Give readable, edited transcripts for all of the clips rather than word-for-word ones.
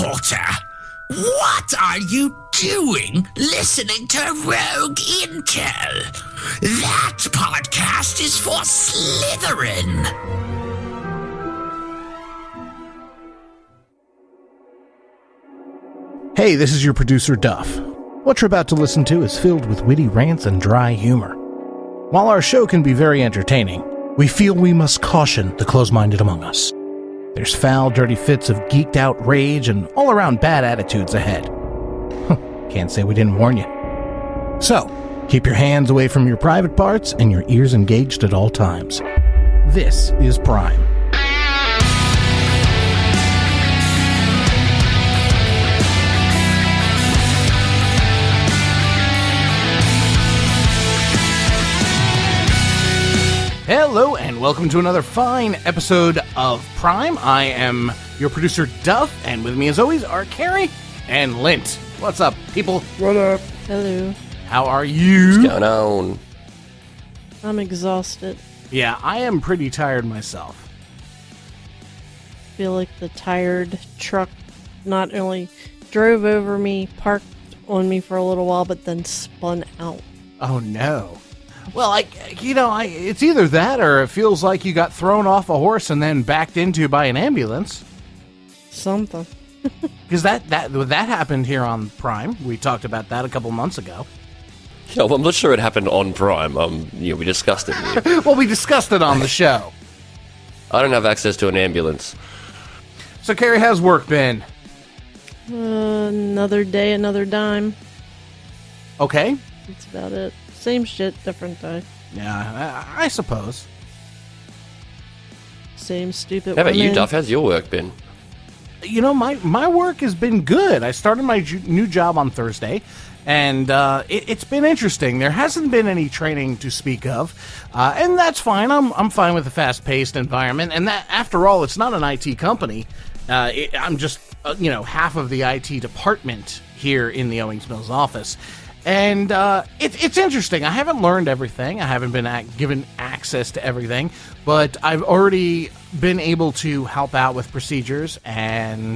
Porter. What are you doing listening to Rogue Intel? That podcast is for Slytherin. Hey, this is your producer, Duff. What you're about to listen to is filled with witty rants and dry humor. While our show can be very entertaining, we feel we must caution the close-minded among us. There's foul, dirty fits of geeked-out rage and all-around bad attitudes ahead. Can't say we didn't warn you. So, keep your hands away from your private parts and your ears engaged at all times. This is Prime. Hello, and welcome to another fine episode of Prime. I am your producer, Duff, and with me, as always, are Carrie and Lint. What's up, people? What up? Hello. How are you? What's going on? I'm exhausted. Yeah, I am pretty tired myself. Feel like the tired truck not only drove over me, parked on me for a little while, but then spun out. Oh, no. Well, it's either that or it feels like you got thrown off a horse and then backed into by an ambulance. Something. Because that happened here on Prime. We talked about that a couple months ago. Yeah, well, I'm not sure it happened on Prime. We discussed it here. Well, we discussed it on the show. I don't have access to an ambulance. So, Carrie, how's work been? Another day, another dime. Okay. That's about it. Same shit, different day. Yeah, I suppose. Same stupid How about you, women. Duff? How's your work been? You know, my work has been good. I started my new job on Thursday, and it's been interesting. There hasn't been any training to speak of, and that's fine. I'm fine with the fast-paced environment, and that, after all, it's not an IT company. I'm just, half of the IT department here in the Owings Mills office. And it's interesting. I haven't learned everything. I haven't been given access to everything, but I've already been able to help out with procedures and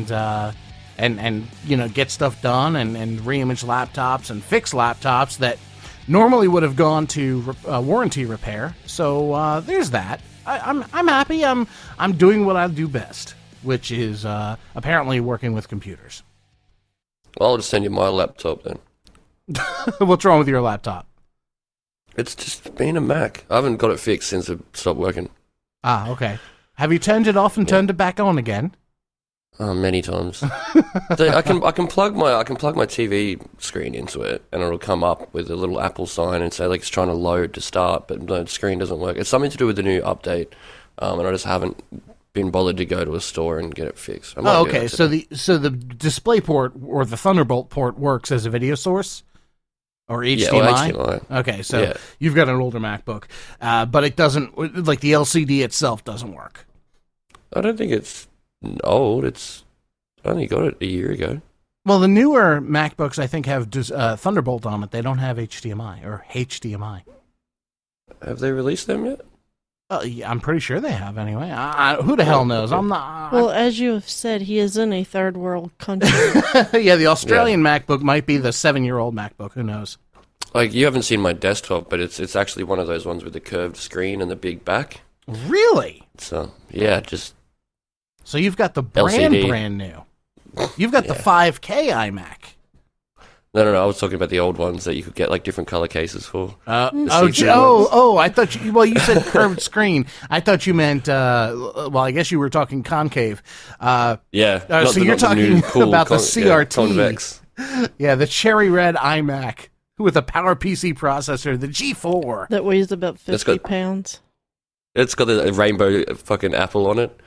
get stuff done and reimage laptops and fix laptops that normally would have gone to warranty repair. So there's that. I'm happy. I'm doing what I do best, which is apparently working with computers. Well, I'll just send you my laptop then. What's wrong with your laptop? It's just been a Mac. I haven't got it fixed since it stopped working. Ah, okay. Have you turned it off and turned it back on again? Many times. So I can plug my TV screen into it, and it'll come up with a little Apple sign and say like it's trying to load to start, but the screen doesn't work. It's something to do with the new update, and I just haven't been bothered to go to a store and get it fixed. Oh, okay. So the display port or the Thunderbolt port works as a video source. Or HDMI? Yeah, HDMI. Okay, so You've got an older MacBook, but it doesn't, like the LCD itself doesn't work. I don't think it's old. I only got it a year ago. Well, the newer MacBooks, I think, have Thunderbolt on it. They don't have HDMI or HDMI. Have they released them yet? Yeah, I'm pretty sure they have anyway. Who the hell knows? I'm not. Well, as you have said, he is in a third world country. Yeah, the Australian MacBook might be the 7-year-old MacBook. Who knows? Like, you haven't seen my desktop, but it's actually one of those ones with the curved screen and the big back. Really? So, yeah, just... So you've got the LCD. brand new. You've got the 5K iMac. No, I was talking about the old ones that you could get, like, different color cases for. I thought you said curved screen. I thought you meant, I guess you were talking concave. So you're talking about the CRT. Yeah, convex. Yeah, the cherry red iMac with a PowerPC processor, the G4. That weighs about 50 pounds. It's got the rainbow fucking apple on it.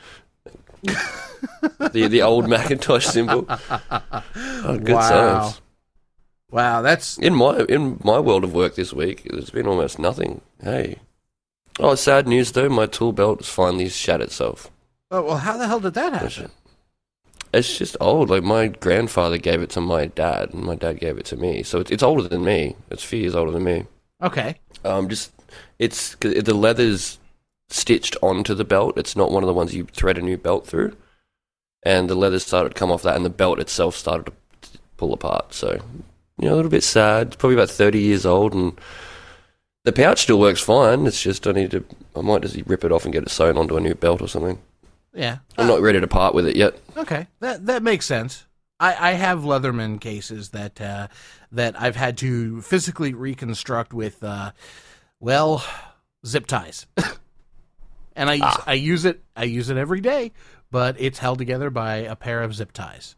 the old Macintosh symbol. Oh, good times. Wow, that's in my world of work this week. There's been almost nothing. Hey, sad news though. My tool belt has finally shat itself. Oh well, how the hell did that happen? It's just old. Like my grandfather gave it to my dad, and my dad gave it to me. So it's older than me. It's a few years older than me. Okay. It's the leather's stitched onto the belt. It's not one of the ones you thread a new belt through. and the leather started to come off that, and the belt itself started to pull apart. So, a little bit sad. It's probably about 30 years old, and the pouch still works fine. It's just I might just rip it off and get it sewn onto a new belt or something. Yeah. I'm not ready to part with it yet. Okay, that makes sense. I have Leatherman cases that I've had to physically reconstruct with, zip ties. And I use it every day, but it's held together by a pair of zip ties.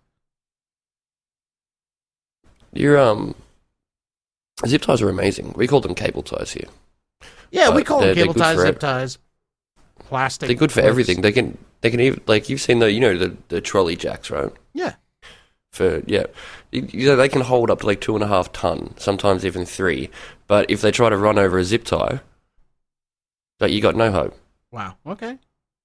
Your zip ties are amazing. We call them cable ties here. Yeah, we call them cable ties, zip it. ties, plastic. They're good for everything. They can even, like, you've seen the trolley jacks, right? Yeah. They can hold up to like 2.5 ton, sometimes even 3. But if they try to run over a zip tie, you got no hope. Wow. Okay.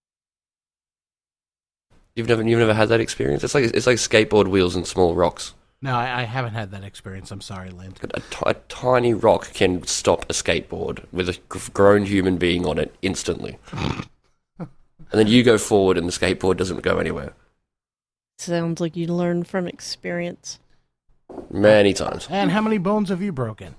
You've never had that experience. It's like skateboard wheels and small rocks. No, I haven't had that experience. I'm sorry, Lind. A tiny rock can stop a skateboard with a grown human being on it instantly. And then you go forward and the skateboard doesn't go anywhere. Sounds like you learned from experience. Many times. And how many bones have you broken?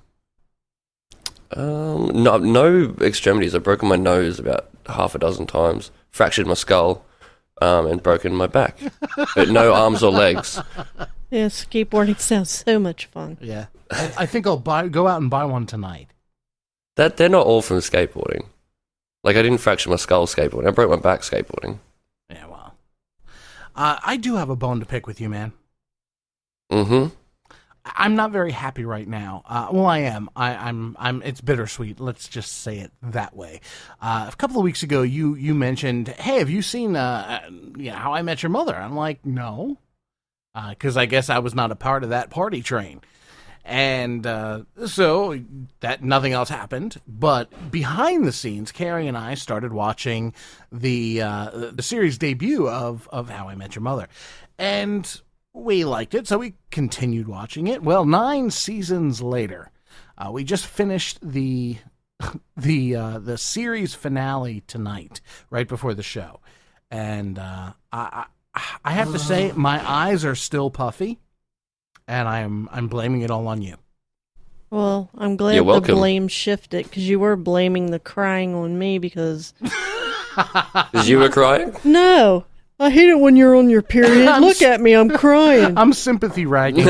No extremities. I've broken my nose about half a dozen times, fractured my skull, and broken my back. But no arms or legs. Yeah, skateboarding sounds so much fun. Yeah. I think I'll go out and buy one tonight. They're not all from skateboarding. Like, I didn't fracture my skull skateboarding. I broke my back skateboarding. Yeah, well. I do have a bone to pick with you, man. Mm-hmm. I'm not very happy right now. Well, I am. I'm. It's bittersweet. Let's just say it that way. A couple of weeks ago, you mentioned, "Hey, have you seen How I Met Your Mother?" I'm like, no, because I guess I was not a part of that party train, and so that nothing else happened. But behind the scenes, Carrie and I started watching the series debut of How I Met Your Mother, and we liked it, so we continued watching it. Well, 9 seasons later, we just finished the series finale tonight, right before the show, and I have to say my eyes are still puffy, and I'm blaming it all on you. Well, I'm glad the blame shifted, because you were blaming the crying on me because... Because you were crying? No. I hate it when you're on your period. Look at me, I'm crying. I'm sympathy ragging.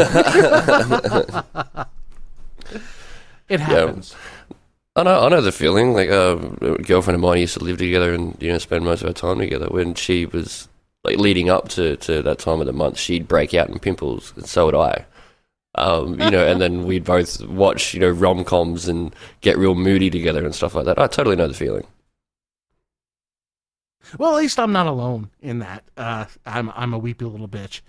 It happens. Yeah. I know the feeling. Like, a girlfriend of mine used to live together and spend most of our time together. When she was like leading up to that time of the month, she'd break out in pimples, and so would I. And then we'd both watch rom-coms and get real moody together and stuff like that. I totally know the feeling. Well, at least I'm not alone in that. I'm a weepy little bitch.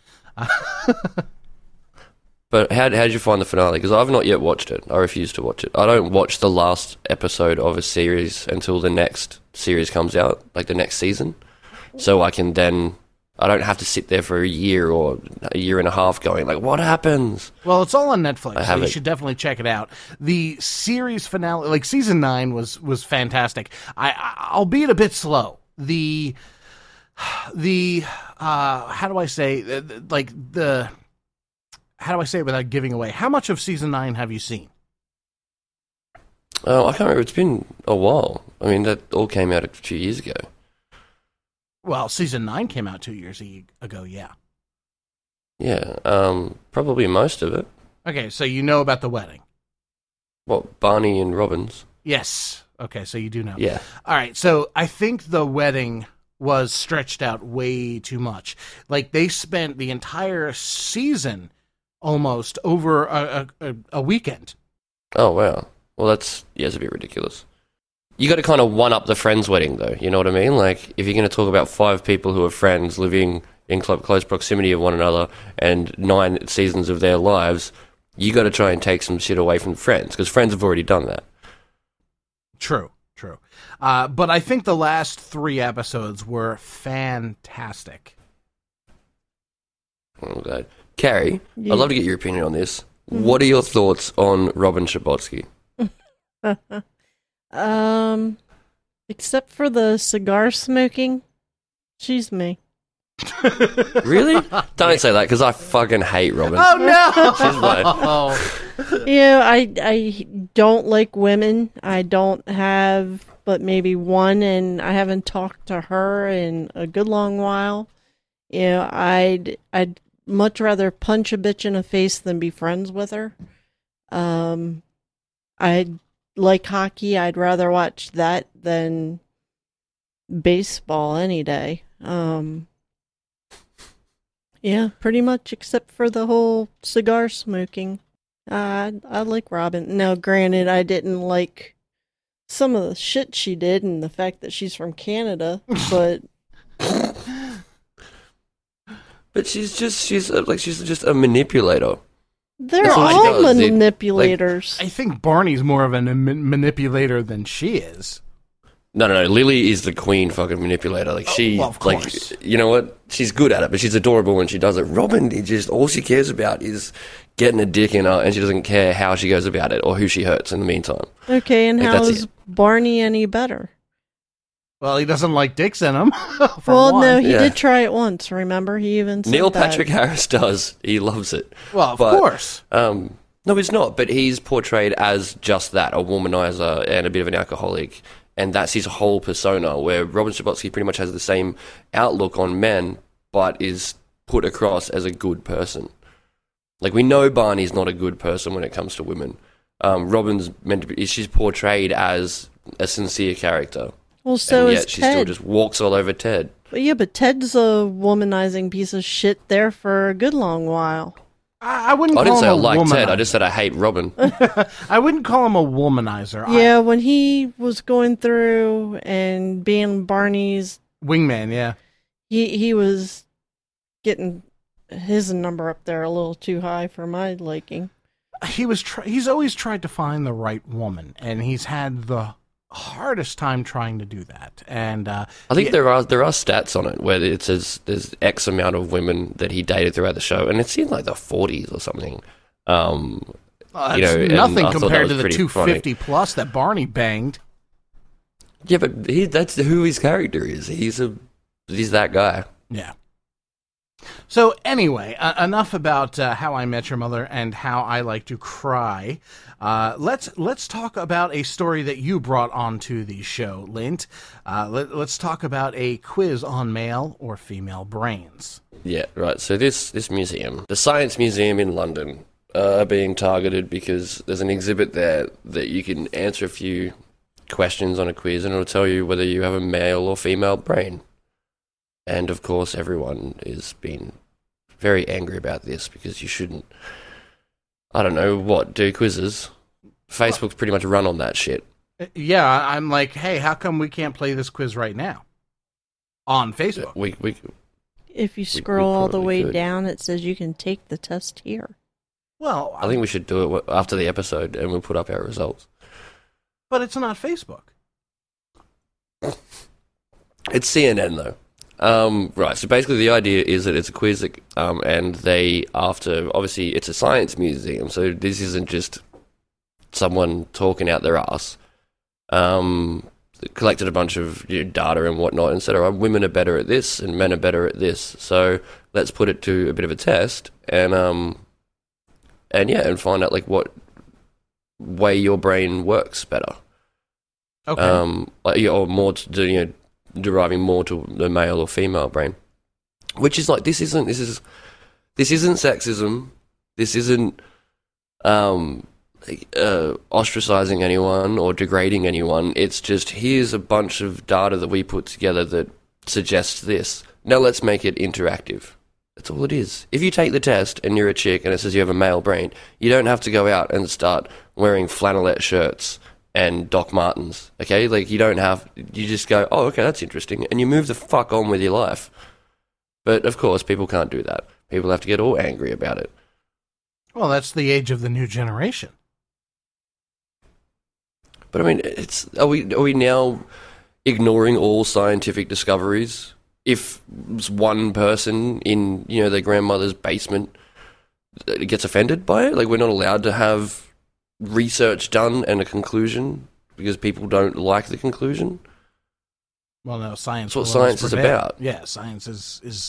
But how did you find the finale? Because I've not yet watched it. I refuse to watch it. I don't watch the last episode of a series until the next series comes out, like the next season. So I don't have to sit there for a year or a year and a half going, like, what happens? Well, it's all on Netflix, so you should definitely check it out. The series finale, like season 9 was fantastic. Albeit a bit slow. The how do I say it without giving away? How much of season 9 have you seen? I can't remember. It's been a while. I mean, that all came out a few years ago. Well, season 9 came out 2 years ago, yeah. Yeah, probably most of it. Okay, so you know about the wedding. What, Barney and Robbins? Yes. Okay, so you do know. Yeah. All right, so I think the wedding was stretched out way too much. Like, they spent the entire season almost over a weekend. Oh, wow. Well, it's a bit ridiculous. You got to kind of one-up the friend's wedding, though. You know what I mean? Like, if you're going to talk about 5 people who are friends living in close proximity of one another and 9 seasons of their lives, you got to try and take some shit away from Friends, because Friends have already done that. True. But I think the last 3 episodes were fantastic. Oh, God. Carrie, yeah. I'd love to get your opinion on this. Mm-hmm. What are your thoughts on Robin Scherbatsky? Except for the cigar smoking, she's me. Really? Don't say that, because I fucking hate Robin. Oh no! She's my- Yeah, I don't like women. I don't have but maybe one, and I haven't talked to her in a good long while. I'd much rather punch a bitch in the face than be friends with her. I like hockey. I'd rather watch that than baseball any day. Yeah, pretty much, except for the whole cigar smoking. I like Robin. Now, granted, I didn't like some of the shit she did and the fact that she's from Canada, but But she's just a manipulator. they're That's what she all does. manipulators. I think Barney's more of a manipulator than she is. No. Lily is the queen fucking manipulator. Like she, well, of course. like, you know what? She's good at it, but she's adorable when she does it. Robin, all she cares about is getting a dick in her, and she doesn't care how she goes about it or who she hurts in the meantime. Okay, and Like, how that's is it. Barney any better? Well, he doesn't like dicks in him. for Well, one. no, he Yeah. did try it once, remember? He even said Neil that. Patrick Harris does. He loves it. Well, of But, course. No, he's not. But he's portrayed as just that, a womanizer and a bit of an alcoholic. And that's his whole persona, where Robin Scherbatsky pretty much has the same outlook on men, but is put across as a good person. Like, we know Barney's not a good person when it comes to women. Robin's meant to be, she's portrayed as a sincere character. Well, so and is yet she still Ted. just walks all over Ted. But yeah, but Ted's a womanizing piece of shit there for a good long while. I wouldn't I call didn't say him I a like womanizer. Ted, I just said I hate Robin. I wouldn't call him a womanizer. Yeah, when he was going through and being Barney's, Wingman, yeah. he was getting his number up there a little too high for my liking. He's always tried to find the right woman, and he's had the hardest time trying to do that. And I think there are stats on it where it says there's X amount of women that he dated throughout the show, and it's in like the 40s or something. that's you know, and nothing I thought that compared was to the pretty 250 plus that Barney banged. Yeah, but that's who his character is. He's that guy. Yeah. So anyway, enough about How I Met Your Mother and how I like to cry. Let's talk about a story that you brought onto the show, Lint. Let's talk about a quiz on male or female brains. Yeah, right. So this museum, the Science Museum in London, are being targeted because there's an exhibit there that you can answer a few questions on a quiz, and it'll tell you whether you have a male or female brain. And of course, everyone is being very angry about this because you shouldn't, I don't know, do quizzes. Facebook's pretty much run on that shit. Yeah, I'm like, hey, how come we can't play this quiz right now on Facebook? We If you scroll all the probably way could. down, it says you can take the test here. Well, I think we should do it after the episode, and we'll put up our results. but it's not Facebook. It's CNN though. Right, so basically the idea is that it's a quiz, and obviously it's a science museum, so this isn't just someone talking out their ass. Collected a bunch of data and whatnot and said, all right, women are better at this and men are better at this, so let's put it to a bit of a test and find out like what way your brain works better. Okay. Or more to deriving more to the male or female brain, which is like this isn't sexism. This isn't ostracizing anyone or degrading anyone. It's just here's a bunch of data that we put together that suggests this. Now let's make it interactive. That's all it is. If you take the test and you're a chick and it says you have a male brain, you don't have to go out and start wearing flannelette shirts and Doc Martens, okay? Like, you just go, oh, okay, that's interesting, and you move the fuck on with your life. But, of course, people can't do that. People have to get all angry about it. Well, that's the age of the new generation. But, I mean, are we now ignoring all scientific discoveries? If one person in, their grandmother's basement gets offended by it, like, we're not allowed to have research done and a conclusion because people don't like the conclusion. Well, no, science. That's what will always science is prevail. about. Yeah, science is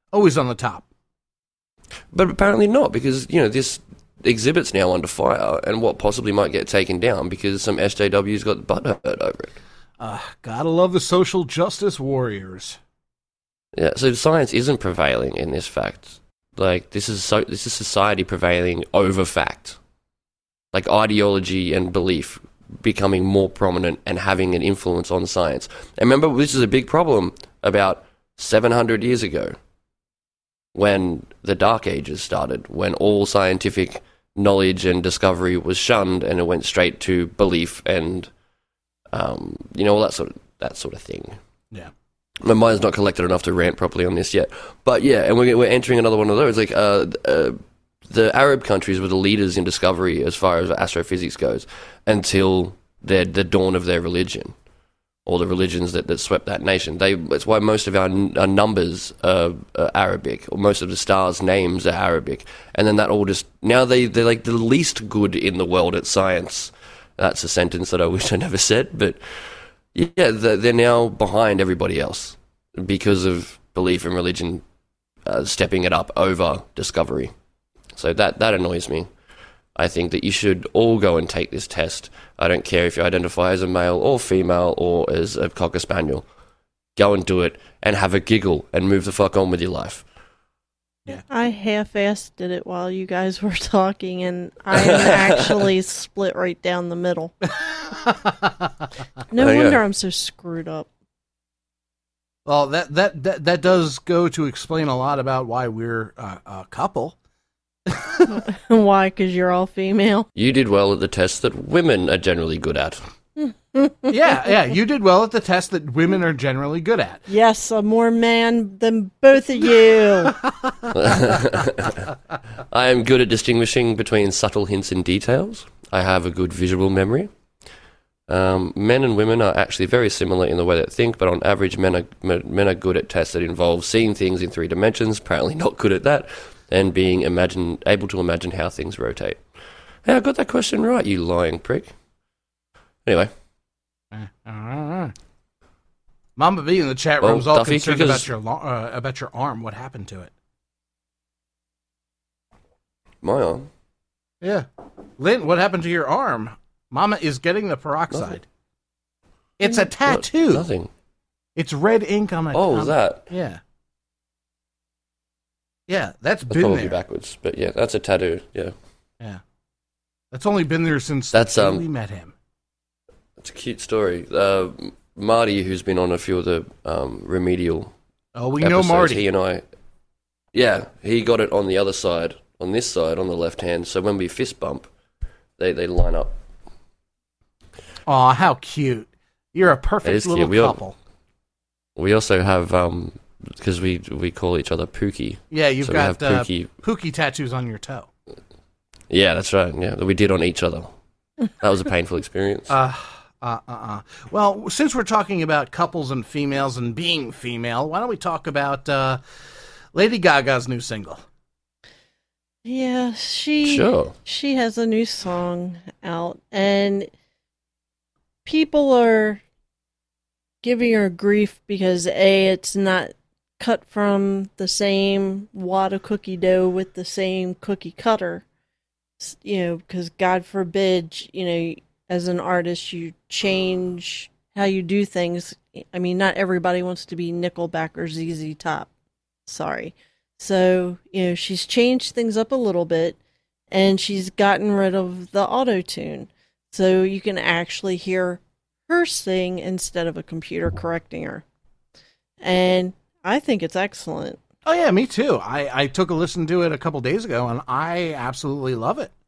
Always on the top. But apparently not, because, this exhibit's now under fire, and what possibly might get taken down because some SJWs got butthurt over it. Gotta love the social justice warriors. Yeah, so science isn't prevailing in this fact. Like, this is society prevailing over fact. Like, ideology and belief becoming more prominent and having an influence on science. And remember, this is a big problem about 700 years ago, when the Dark Ages started, when all scientific knowledge and discovery was shunned, and it went straight to belief and, all that sort of thing. Yeah. My mind's not collected enough to rant properly on this yet. But yeah, and we're entering another one of those. Like, the Arab countries were the leaders in discovery as far as astrophysics goes until the dawn of their religion, or the religions that swept that nation. That's why most of our numbers are Arabic, or most of the stars' names are Arabic. And then that all just... Now they're like the least good in the world at science. That's a sentence that I wish I never said, but... Yeah, they're now behind everybody else because of belief and religion stepping it up over discovery. So that annoys me. I think that you should all go and take this test. I don't care if you identify as a male or female or as a Cocker Spaniel. Go and do it and have a giggle and move the fuck on with your life. Yeah. I half-assed did it while you guys were talking, and I'm actually split right down the middle. No wonder I'm so screwed up. Well, that does go to explain a lot about why we're a couple. Why? Because you're all female? You did well at the test that women are generally good at. Yeah, you did well at the test that women are generally good at. Yes, I'm more man than both of you. I am good at distinguishing between subtle hints and details. I have a good visual memory. Men and women are actually very similar in the way they think, but on average, men are good at tests that involve seeing things in 3 dimensions, apparently not good at that, and being able to imagine how things rotate. Hey, I got that question right, you lying prick. Anyway. Mama B in the chat room's all Duffy, concerned about your arm. What happened to it? My arm? Yeah. Lynn, what happened to your arm? Mama is getting the peroxide. Nothing. It's a tattoo. Nothing. It's red ink on a... Oh, that? Yeah. Yeah, that's been probably there. Backwards, but yeah, that's a tattoo, yeah. Yeah. That's only been there since we met him. It's a cute story. Marty, who's been on a few of the remedial we episodes, know Marty. He and I... Yeah, he got it on the other side, on this side, on the left hand, so when we fist bump, they line up. Aw, how cute. You're a perfect little couple. We also have, because we call each other Pookie. Yeah, you've got Pookie tattoos on your toe. Yeah, that's right. Yeah, that we did on each other. That was a painful experience. Well, since we're talking about couples and females and being female, why don't we talk about Lady Gaga's new single? Yeah, she has a new song out, and people are giving her grief because it's not cut from the same wad of cookie dough with the same cookie cutter. Because God forbid, as an artist, you change how you do things. I mean, not everybody wants to be Nickelback or ZZ Top. Sorry. So, she's changed things up a little bit, and she's gotten rid of the auto-tune. So you can actually hear her sing instead of a computer correcting her. And I think it's excellent. Oh, yeah, me too. I took a listen to it a couple days ago, and I absolutely love it.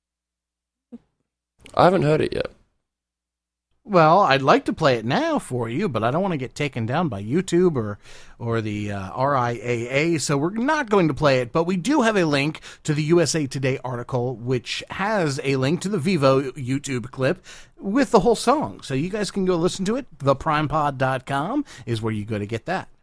I haven't heard it yet. Well, I'd like to play it now for you, but I don't want to get taken down by YouTube or the RIAA, so we're not going to play it. But we do have a link to the USA Today article, which has a link to the Vivo YouTube clip with the whole song. So you guys can go listen to it. ThePrimePod.com is where you go to get that.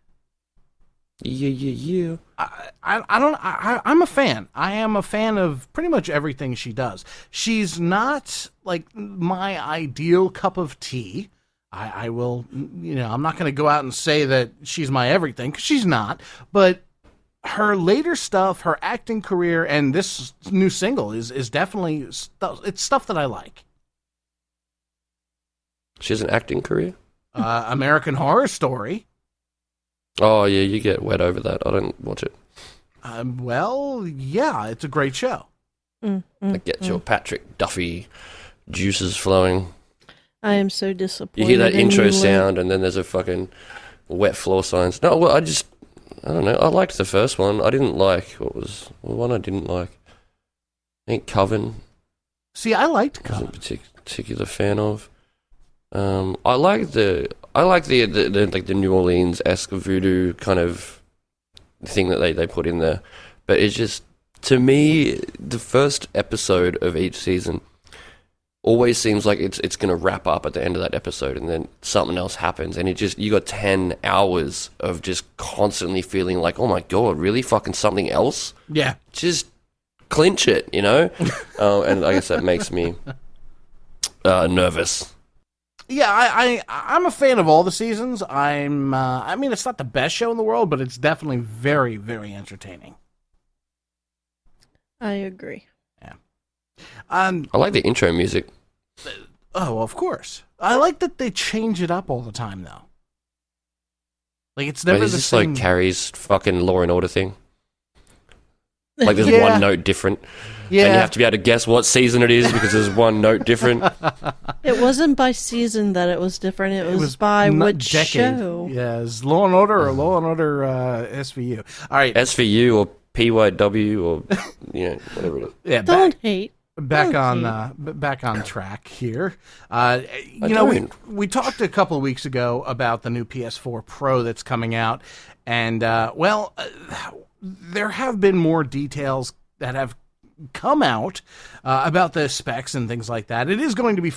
Yeah. I'm a fan. I am a fan of pretty much everything she does. She's not like my ideal cup of tea. I will, I'm not going to go out and say that she's my everything, because she's not. But her later stuff, her acting career, and this new single is definitely it's stuff that I like. She has an acting career? American Horror Story. Oh, yeah, you get wet over that. I don't watch it. Well, yeah, it's a great show. That gets your Patrick Duffy juices flowing. I am so disappointed. You hear that in intro you, sound, and then there's a fucking wet floor signs. No, well, I don't know. I liked the first one. I didn't like, one I didn't like? I think Coven. See, I liked I Coven. wasn't a particular fan of. I like the like the New Orleans-esque voodoo kind of thing that they put in there, but it's just, to me, the first episode of each season always seems like it's going to wrap up at the end of that episode, and then something else happens, and you got 10 hours of just constantly feeling like, oh my god, really, fucking something else? Yeah. Just clinch it, you know? And I guess that makes me nervous. Yeah, I'm a fan of all the seasons. I mean, it's not the best show in the world, but it's definitely very, very entertaining. I agree. Yeah. I like the intro music. Oh, of course. I like that they change it up all the time, though. Like, it's never Is the this same. like Carrie's fucking Law and Order thing? Like there's Yeah. one note different, Yeah. and you have to be able to guess what season it is because there's one note different. It wasn't by season that it was different. It was by not which decade. show. Yeah, is Law and Order or Law and Order SVU. All right. SVU or PYW or whatever it is. Yeah, Don't hate. back Okay. back on track here. We talked a couple of weeks ago about the new PS4 Pro that's coming out, and there have been more details that have come out about the specs and things like that. It is going to be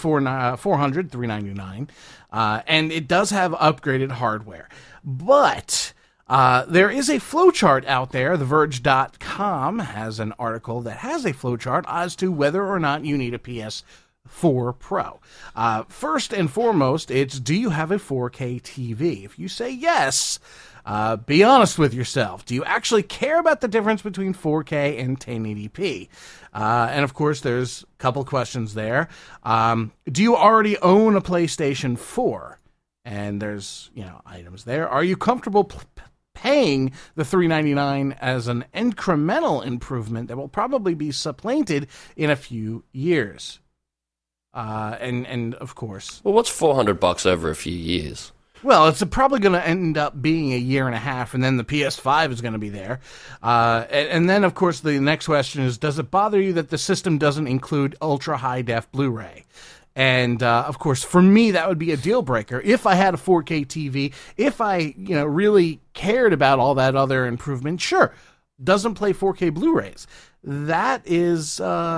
$399, and it does have upgraded hardware, but there is a flowchart out there. TheVerge.com has an article that has a flowchart as to whether or not you need a PS4 Pro. First and foremost, it's, do you have a 4K TV? If you say yes, be honest with yourself. Do you actually care about the difference between 4K and 1080p? And of course, there's a couple questions there. Do you already own a PlayStation 4? And there's, items there. Are you comfortable paying the $399 as an incremental improvement that will probably be supplanted in a few years? And of course, Well, what's $400 over a few years? well, it's probably going to end up being a year and a half, and then the PS5 is going to be there. And then, of course, the next question is, does it bother you that the system doesn't include ultra-high-def Blu-ray? And, of course, for me, that would be a deal breaker. If I had a 4K TV, if I, really cared about all that other improvement, sure, doesn't play 4K Blu-rays. That is,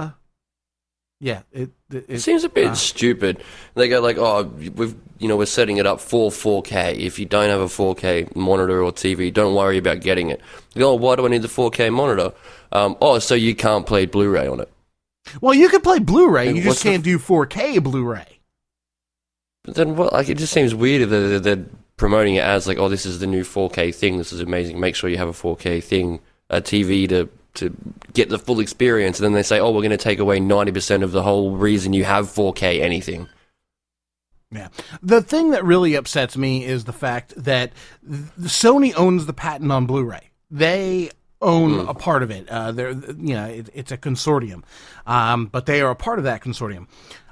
It seems a bit stupid. They go like, "Oh, we're setting it up for 4K. If you don't have a 4K monitor or TV, don't worry about getting it." They go, "Oh, why do I need the 4K monitor?" So you can't play Blu-ray on it. well, you could play Blu-ray, Like, you just can't do 4K Blu-ray. But then, what? Like, it just seems weird if they're promoting it as like, "Oh, this is the new 4K thing. This is amazing. Make sure you have a 4K thing, a TV to get the full experience." And then they say, "Oh, we're going to take away 90% of the whole reason you have 4K anything." Yeah. The thing that really upsets me is the fact that Sony owns the patent on Blu-ray. They own a part of it. It's a consortium, but they are a part of that consortium.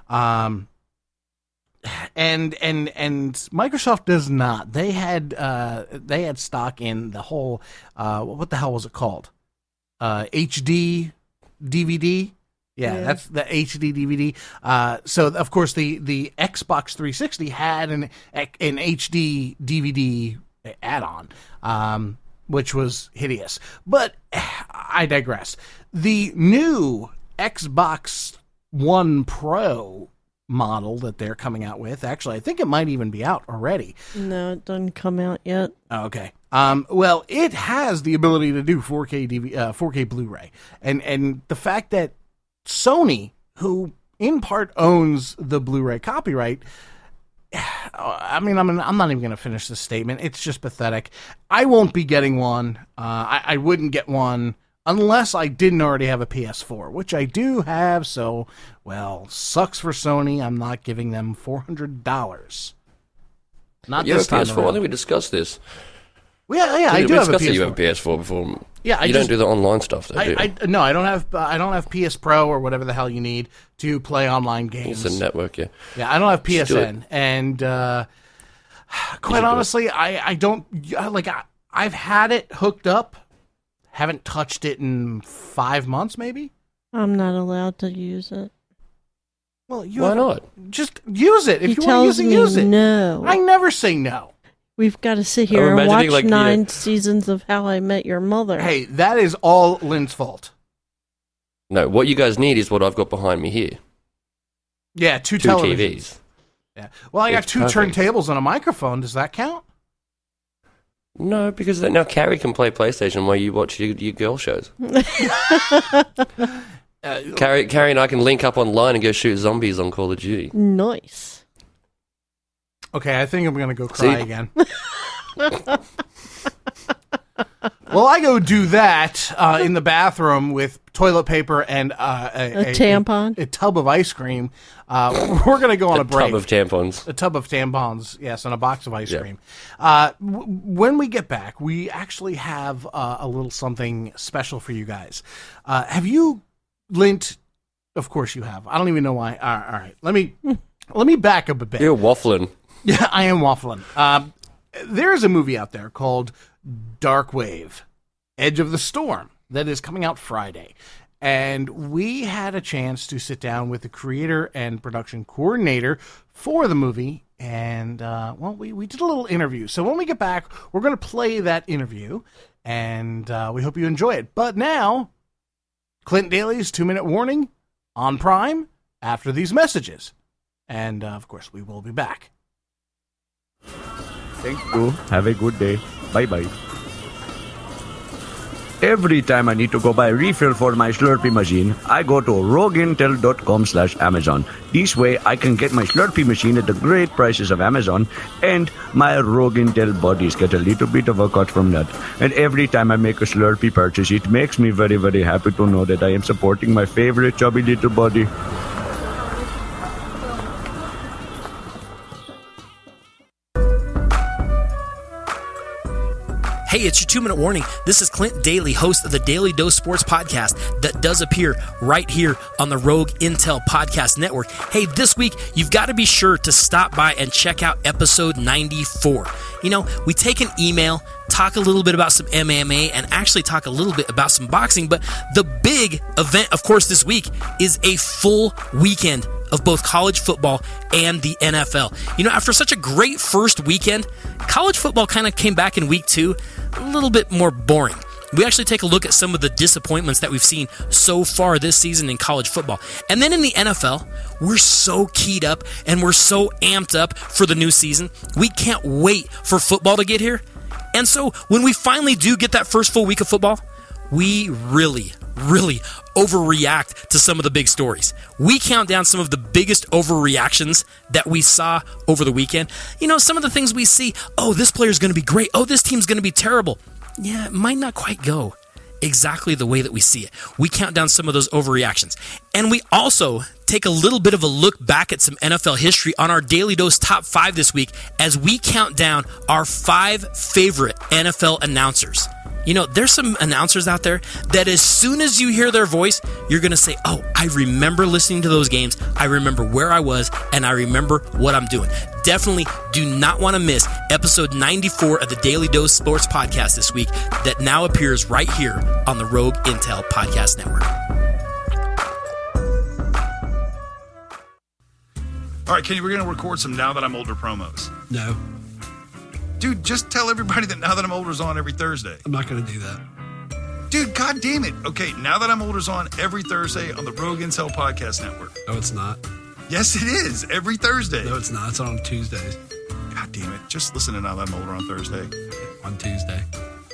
And Microsoft does not. They had stock in the whole what the hell was it called? HD DVD. Yeah, that's the HD DVD. So of course the Xbox 360 had an HD DVD add-on, which was hideous. But I digress. The new Xbox One Pro model that they're coming out with, actually, I think it might even be out already. No, it doesn't come out yet. Okay. Well, it has the ability to do 4K Blu-ray, and the fact that Sony, who in part owns the Blu-ray copyright, I'm not even going to finish this statement. It's just pathetic. I won't be getting one. I wouldn't get one unless I didn't already have a PS4, which I do have. So, well, sucks for Sony. I'm not giving them $400. Not You this have a time PS4? I around. think we discussed this. Yeah, I do have a discussed that PS4. you have a PS4 before. Yeah, you don't do the online stuff, though, do you? No, I don't have PS Pro or whatever the hell you need to play online games. It's a network, yeah. Yeah, I don't have Just do PSN, and quite honestly, I don't like. I've had it hooked up, haven't touched it in 5 months, maybe. I'm not allowed to use it. Well, Why not? Just use it if He you want to use tells it. me Use it. no. I never say no. We've got to sit here and imagining, watch like, 9 seasons of How I Met Your Mother. Hey, that is all Lynn's fault. No, what you guys need is what I've got behind me here. Yeah, two Two televisions. TVs. Yeah. Well, I got It's 2 perfect. turntables and a microphone. Does that count? No, because now Carrie can play PlayStation while you watch your girl shows. Carrie and I can link up online and go shoot zombies on Call of Duty. Nice. Okay, I think I'm going to go cry See? again. Well, I go do that in the bathroom with toilet paper and A tampon? a tub of ice cream. We're going to go on a break. Tub of tampons. A tub of tampons, yes, and a box of ice Yeah. cream. When we get back, we actually have a little something special for you guys. Have you, Lint? Of course you have. I don't even know why. All right, let me back up a bit. You're waffling. Yeah, I am waffling. There is a movie out there called Dark Wave, Edge of the Storm, that is coming out Friday. And we had a chance to sit down with the creator and production coordinator for the movie. And, we did a little interview. So when we get back, we're going to play that interview. And we hope you enjoy it. But now, Clint Daly's 2-minute warning on Prime after these messages. And, of course, we will be back. Thank you. Have a good day. Bye-bye. Every time I need to go buy a refill for my Slurpee machine, I go to rogueintel.com/Amazon. This way, I can get my Slurpee machine at the great prices of Amazon, and my Rogue Intel buddies get a little bit of a cut from that. And every time I make a Slurpee purchase, it makes me very, very happy to know that I am supporting my favorite chubby little buddy. Hey, it's your 2-minute warning. This is Clint Daly, host of the Daily Dose Sports Podcast that does appear right here on the Rogue Intel Podcast Network. Hey, this week, you've got to be sure to stop by and check out episode 94. You know, we take an email, talk a little bit about some MMA, and actually talk a little bit about some boxing, but the big event, of course, this week is a full weekend of both college football and the NFL. You know, after such a great first weekend, college football kind of came back in week 2 a little bit more boring. We actually take a look at some of the disappointments that we've seen so far this season in college football. And then in the NFL, we're so keyed up and we're so amped up for the new season. We can't wait for football to get here. And so when we finally do get that first full week of football, we really overreact to some of the big stories. We count down some of the biggest overreactions that we saw over the weekend. You know, some of the things we see, oh, this player's going to be great. Oh, this team's going to be terrible. Yeah, it might not quite go exactly the way that we see it. We count down some of those overreactions. And we also take a little bit of a look back at some NFL history on our Daily Dose Top 5 this week as we count down our 5 favorite NFL announcers. You know, there's some announcers out there that as soon as you hear their voice, you're going to say, oh, I remember listening to those games. I remember where I was, and I remember what I'm doing. Definitely do not want to miss episode 94 of the Daily Dose Sports Podcast this week that now appears right here on the Rogue Intel Podcast Network. All right, Kenny, we're going to record some Now That I'm Older promos. No, Dude, just tell everybody that Now That I'm Older's on every Thursday. I'm not going to do that. Dude, God damn it. Okay, Now That I'm Older's on every Thursday on the Rogue Intel Podcast Network. No, it's not. Yes, it is. Every Thursday. No, it's not. It's on Tuesdays. God damn it. Just listen to Now That I'm Older on Thursday. On Tuesday.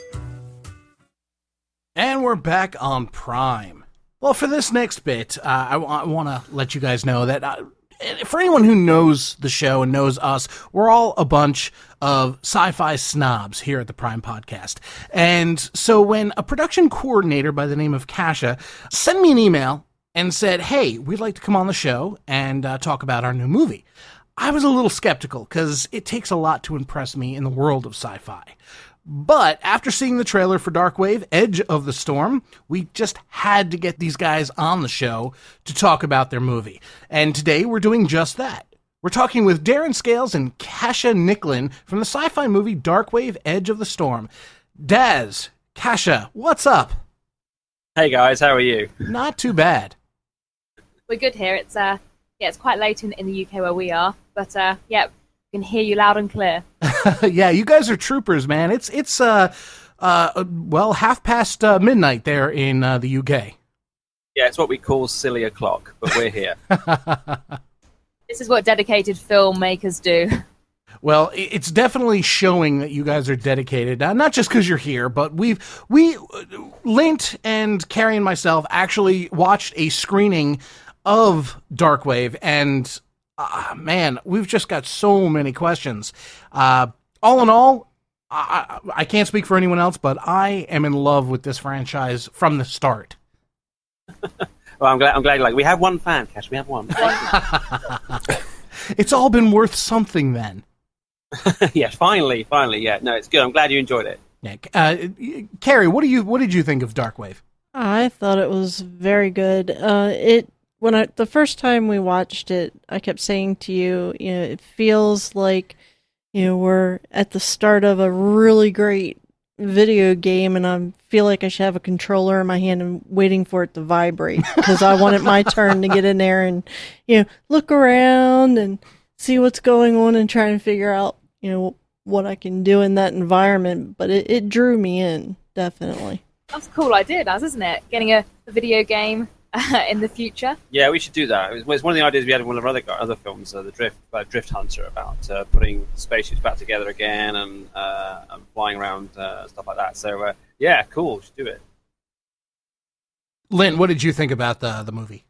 And we're back on Prime. Well, for this next bit, I want to let you guys know that for anyone who knows the show and knows us, we're all a bunch of sci-fi snobs here at the Prime Podcast. And so when a production coordinator by the name of Kasha sent me an email and said, hey, we'd like to come on the show and talk about our new movie, I was a little skeptical because it takes a lot to impress me in the world of sci-fi. But after seeing the trailer for Darkwave, Edge of the Storm, we just had to get these guys on the show to talk about their movie. And today we're doing just that. We're talking with Darren Scales and Kasha Nicklin from the sci-fi movie Darkwave, Edge of the Storm. Daz, Kasha, what's up? Hey guys, how are you? Not too bad. We're good here. It's quite late in the UK where we are, but we can hear you loud and clear. Yeah, you guys are troopers, man. It's midnight midnight there in the UK. Yeah, it's what we call silly o'clock, but we're here. This is what dedicated filmmakers do. Well, it's definitely showing that you guys are dedicated, not just because you're here, but Lint and Carrie and myself actually watched a screening of Darkwave, and man, we've just got so many questions. All in all, I can't speak for anyone else, but I am in love with this franchise from the start. Well, I'm glad. Like, we have one fan, Cash. We have one. It's all been worth something, then. Yeah, finally. Yeah, no, it's good. I'm glad you enjoyed it. Yeah, Carrie, what did you think of Darkwave? I thought it was very good. The first time we watched it, I kept saying to you, it feels like, we're at the start of a really great video game, and I feel like I should have a controller in my hand and waiting for it to vibrate because I want it my turn to get in there and, look around and see what's going on and try and figure out, what I can do in that environment. But it drew me in, definitely. That's a cool idea, Daz, isn't it? Getting a video game in the future. Yeah, we should do that. It was one of the ideas we had in one of our other films, the Drift Hunter, about putting spaceships back together again and flying around, stuff like that. So yeah, cool. We should do it. Lynn, what did you think about the movie?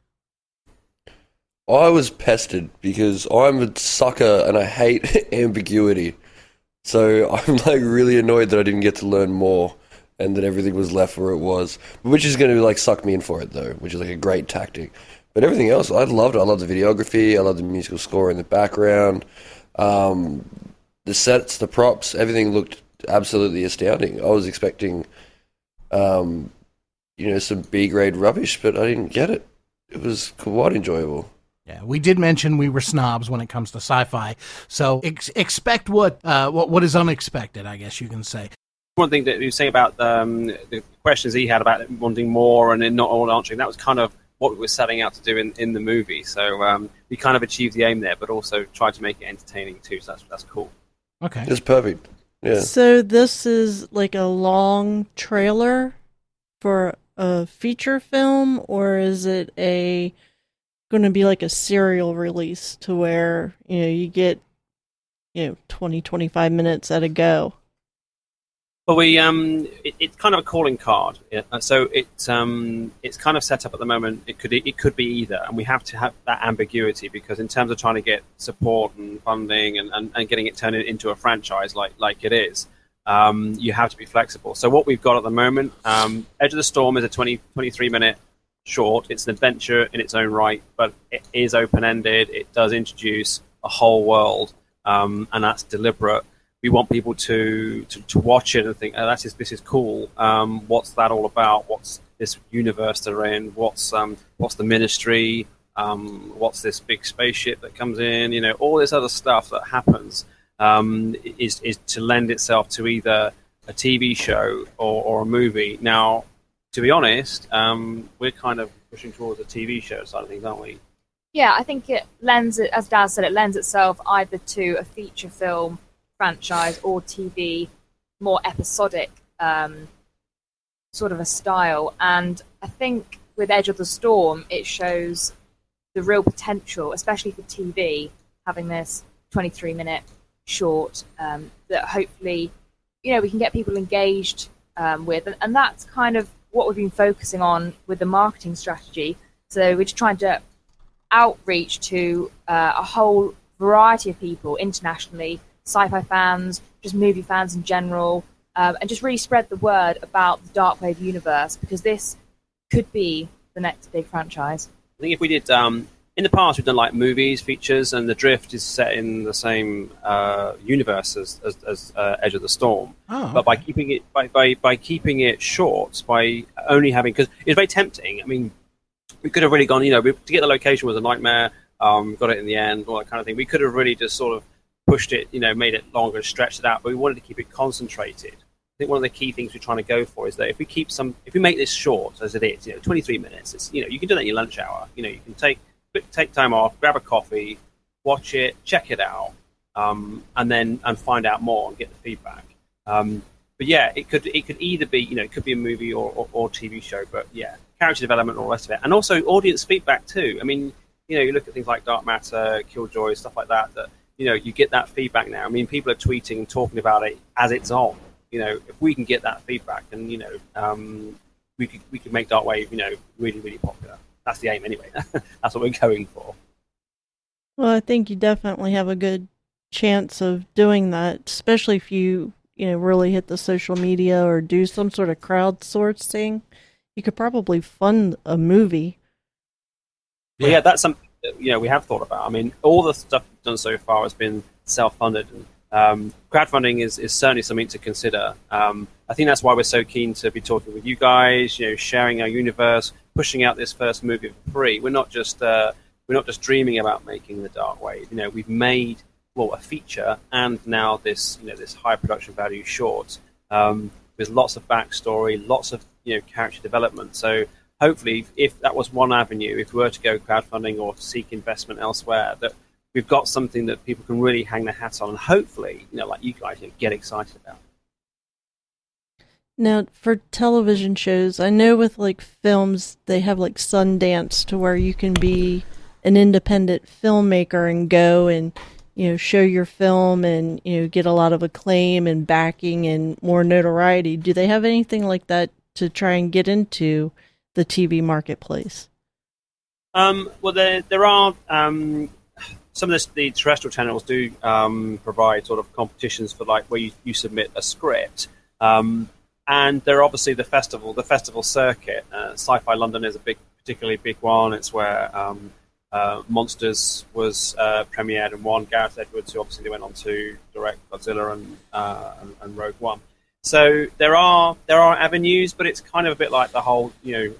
I was pestered because I'm a sucker and I hate ambiguity. So I'm like really annoyed that I didn't get to learn more and that everything was left where it was, which is going to like suck me in for it though, which is like a great tactic. But everything else, I loved it. I loved the videography. I loved the musical score in the background. The sets, the props, everything looked absolutely astounding. I was expecting, some B-grade rubbish, but I didn't get it. It was quite enjoyable. Yeah, we did mention we were snobs when it comes to sci-fi, so expect what is unexpected, I guess you can say. One thing that you say about the questions he had about wanting more and not all answering, that was kind of what we were setting out to do in the movie. So we kind of achieved the aim there, but also tried to make it entertaining too. So that's cool. Okay, it's perfect. Yeah. So this is like a long trailer for a feature film, or is it going to be like a serial release to where you get 20-25 minutes at a go? Well, it's kind of a calling card. So it's kind of set up at the moment. It could be either, and we have to have that ambiguity because in terms of trying to get support and funding and getting it turned into a franchise like it is, you have to be flexible. So what we've got at the moment, Edge of the Storm is a 23-minute short. It's an adventure in its own right, but it is open-ended. It does introduce a whole world, and that's deliberate. We want people to watch it and think, oh, this is cool. What's that all about? What's this universe they're in? What's the Ministry? What's this big spaceship that comes in? All this other stuff that happens is to lend itself to either a TV show or a movie. Now, to be honest, we're kind of pushing towards a TV show side of things, aren't we? Yeah, I think it lends, as Daz said, it lends itself either to a feature film franchise or TV, more episodic sort of a style. And I think with Edge of the Storm, it shows the real potential, especially for TV, having this 23-minute short that hopefully, we can get people engaged with. And that's kind of what we've been focusing on with the marketing strategy. So we're just trying to outreach to a whole variety of people internationally, sci-fi fans, just movie fans in general, and just really spread the word about the Darkwave universe, because this could be the next big franchise. I think if we did, in the past we've done like movies, features, and The Drift is set in the same universe as Edge of the Storm. Oh, but by keeping it by keeping it short, by only having, because it's very tempting. I mean, we could have really gone, to get the location was a nightmare. Got it in the end, all that kind of thing. We could have really just sort of pushed it, made it longer, stretched it out, but we wanted to keep it concentrated. I think one of the key things we're trying to go for is that if we make this short as it is, 23 minutes, it's, you can do that in your lunch hour. You can take time off, grab a coffee, watch it, check it out, and find out more and get the feedback. But yeah, it could either be, it could be a movie or TV show, but yeah, character development and all the rest of it. And also audience feedback too. I mean, you look at things like Dark Matter, Killjoy, stuff like that, you get that feedback now. I mean, people are tweeting and talking about it as it's on. If we can get that feedback, then, we could make Darkwave, really, really popular. That's the aim anyway. That's what we're going for. Well, I think you definitely have a good chance of doing that, especially if you, really hit the social media or do some sort of crowdsourcing. You could probably fund a movie. Well, yeah, that's something that, we have thought about. I mean, all the stuff we've done so far has been self-funded. And crowdfunding is certainly something to consider. I think that's why we're so keen to be talking with you guys, sharing our universe, pushing out this first movie for free. We're not just dreaming about making the Darkwave. We've made a feature and now this this high production value short with lots of backstory, lots of character development. So hopefully, if that was one avenue, if we were to go crowdfunding or seek investment elsewhere, that we've got something that people can really hang their hats on, and hopefully, like you guys, get excited about. Now, for television shows, I know with like films, they have like Sundance to where you can be an independent filmmaker and go and show your film and get a lot of acclaim and backing and more notoriety. Do they have anything like that to try and get into the TV marketplace? Well, there are some of the terrestrial channels do provide sort of competitions for like where you submit a script, and they're obviously the festival circuit. Sci-Fi London is a particularly big one. It's where Monsters was premiered and won. Gareth Edwards, who obviously went on to direct Godzilla and Rogue One. So there are avenues, but it's kind of a bit like the whole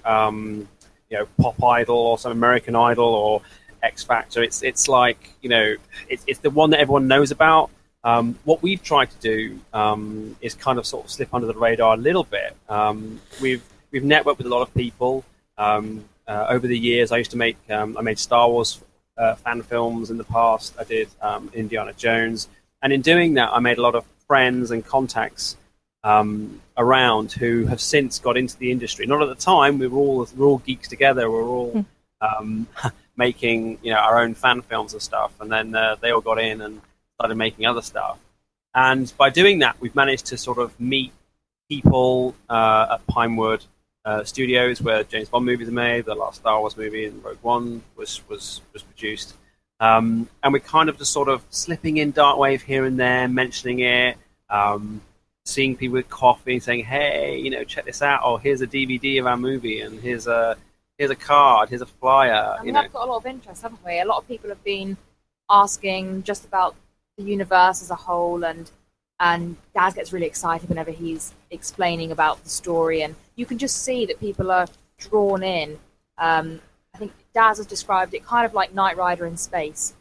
Pop Idol or some American Idol or X Factor. It's like it's the one that everyone knows about. What we've tried to do is kind of sort of slip under the radar a little bit. We've networked with a lot of people over the years. I used to I made Star Wars fan films in the past. I did Indiana Jones, and in doing that, I made a lot of friends and contacts around who have since got into the industry. Not at the time. We're all geeks together. We're all making our own fan films and stuff, and then they all got in and started making other stuff. And by doing that, we've managed to sort of meet people at Pinewood Studios, where James Bond movies are made. The last Star Wars movie and Rogue One was produced, and we're kind of just sort of slipping in Darkwave here and there, mentioning it. Seeing people with coffee and saying, "Hey, check this out," or "Here's a DVD of our movie," and here's a card, here's a flyer. And we've got a lot of interest, haven't we? A lot of people have been asking just about the universe as a whole, and Daz gets really excited whenever he's explaining about the story, and you can just see that people are drawn in. I think Daz has described it kind of like Knight Rider in space.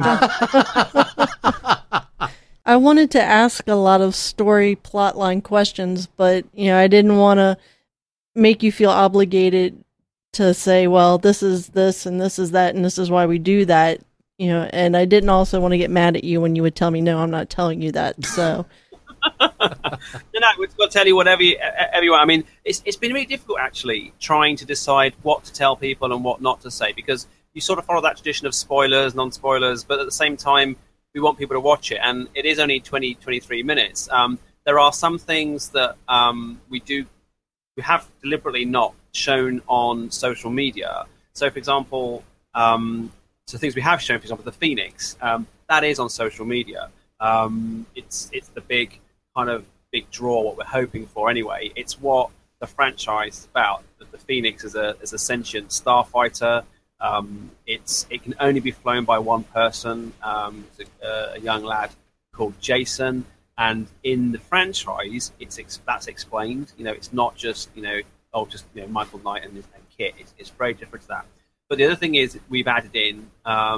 I wanted to ask a lot of story plotline questions, but I didn't want to make you feel obligated to say, well, this is this and this is that and this is why we do that, and I didn't also want to get mad at you when you would tell me, no, I'm not telling you that. So we've got to tell you whatever everyone. I mean, it's been really difficult actually trying to decide what to tell people and what not to say, because you sort of follow that tradition of spoilers, non-spoilers, but at the same time, we want people to watch it, and it is only 23 minutes. There are some things that we have deliberately not shown on social media. So, for example, So things we have shown, for example, the Phoenix, that is on social media. It's the big draw, what we're hoping for anyway. It's what the franchise is about. The Phoenix is a sentient starfighter. It can only be flown by one person, a young lad called Jason. And in the franchise, that's explained. It's not just Michael Knight and Kit. It's very different to that. But the other thing is we've added in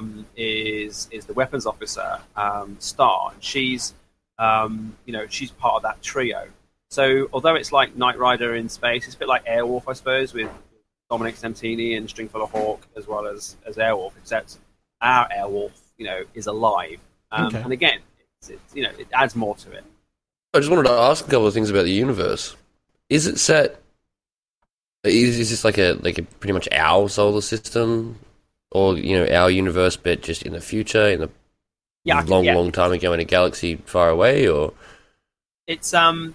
is the weapons officer, Star, and she's she's part of that trio. So although it's like Knight Rider in space, it's a bit like Airwolf, I suppose, with Dominic Santini and Stringfellow Hawk as well as Airwolf, except our Airwolf, is alive. And again, it adds more to it. I just wanted to ask a couple of things about the universe. Is it set? Is this like a pretty much our solar system, or our universe, but just in the future, in the long time ago in a galaxy far away, or? It's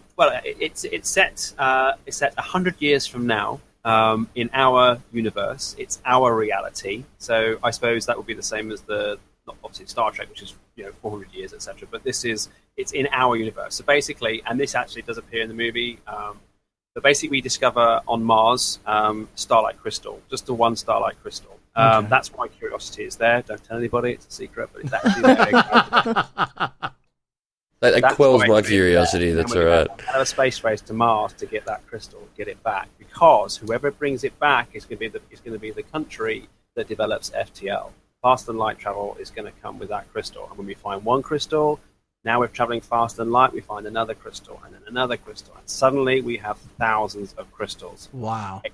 it's set 100 years from now. In our universe, it's our reality. So I suppose that would be the same as obviously Star Trek, which is 400 years, etc. But it's in our universe. So basically, and this actually does appear in the movie. But basically, we discover on Mars starlight crystal, just the one starlight crystal. That's why Curiosity is there. Don't tell anybody; it's a secret. But it's actually there. That quells my curiosity. That's all right. Have a space race to Mars to get that crystal, get it back, because whoever brings it back is going to be the country that develops FTL. Fast and light travel is going to come with that crystal, and when we find one crystal, now we're traveling fast and light. We find another crystal, and then another crystal, and suddenly we have thousands of crystals. Wow!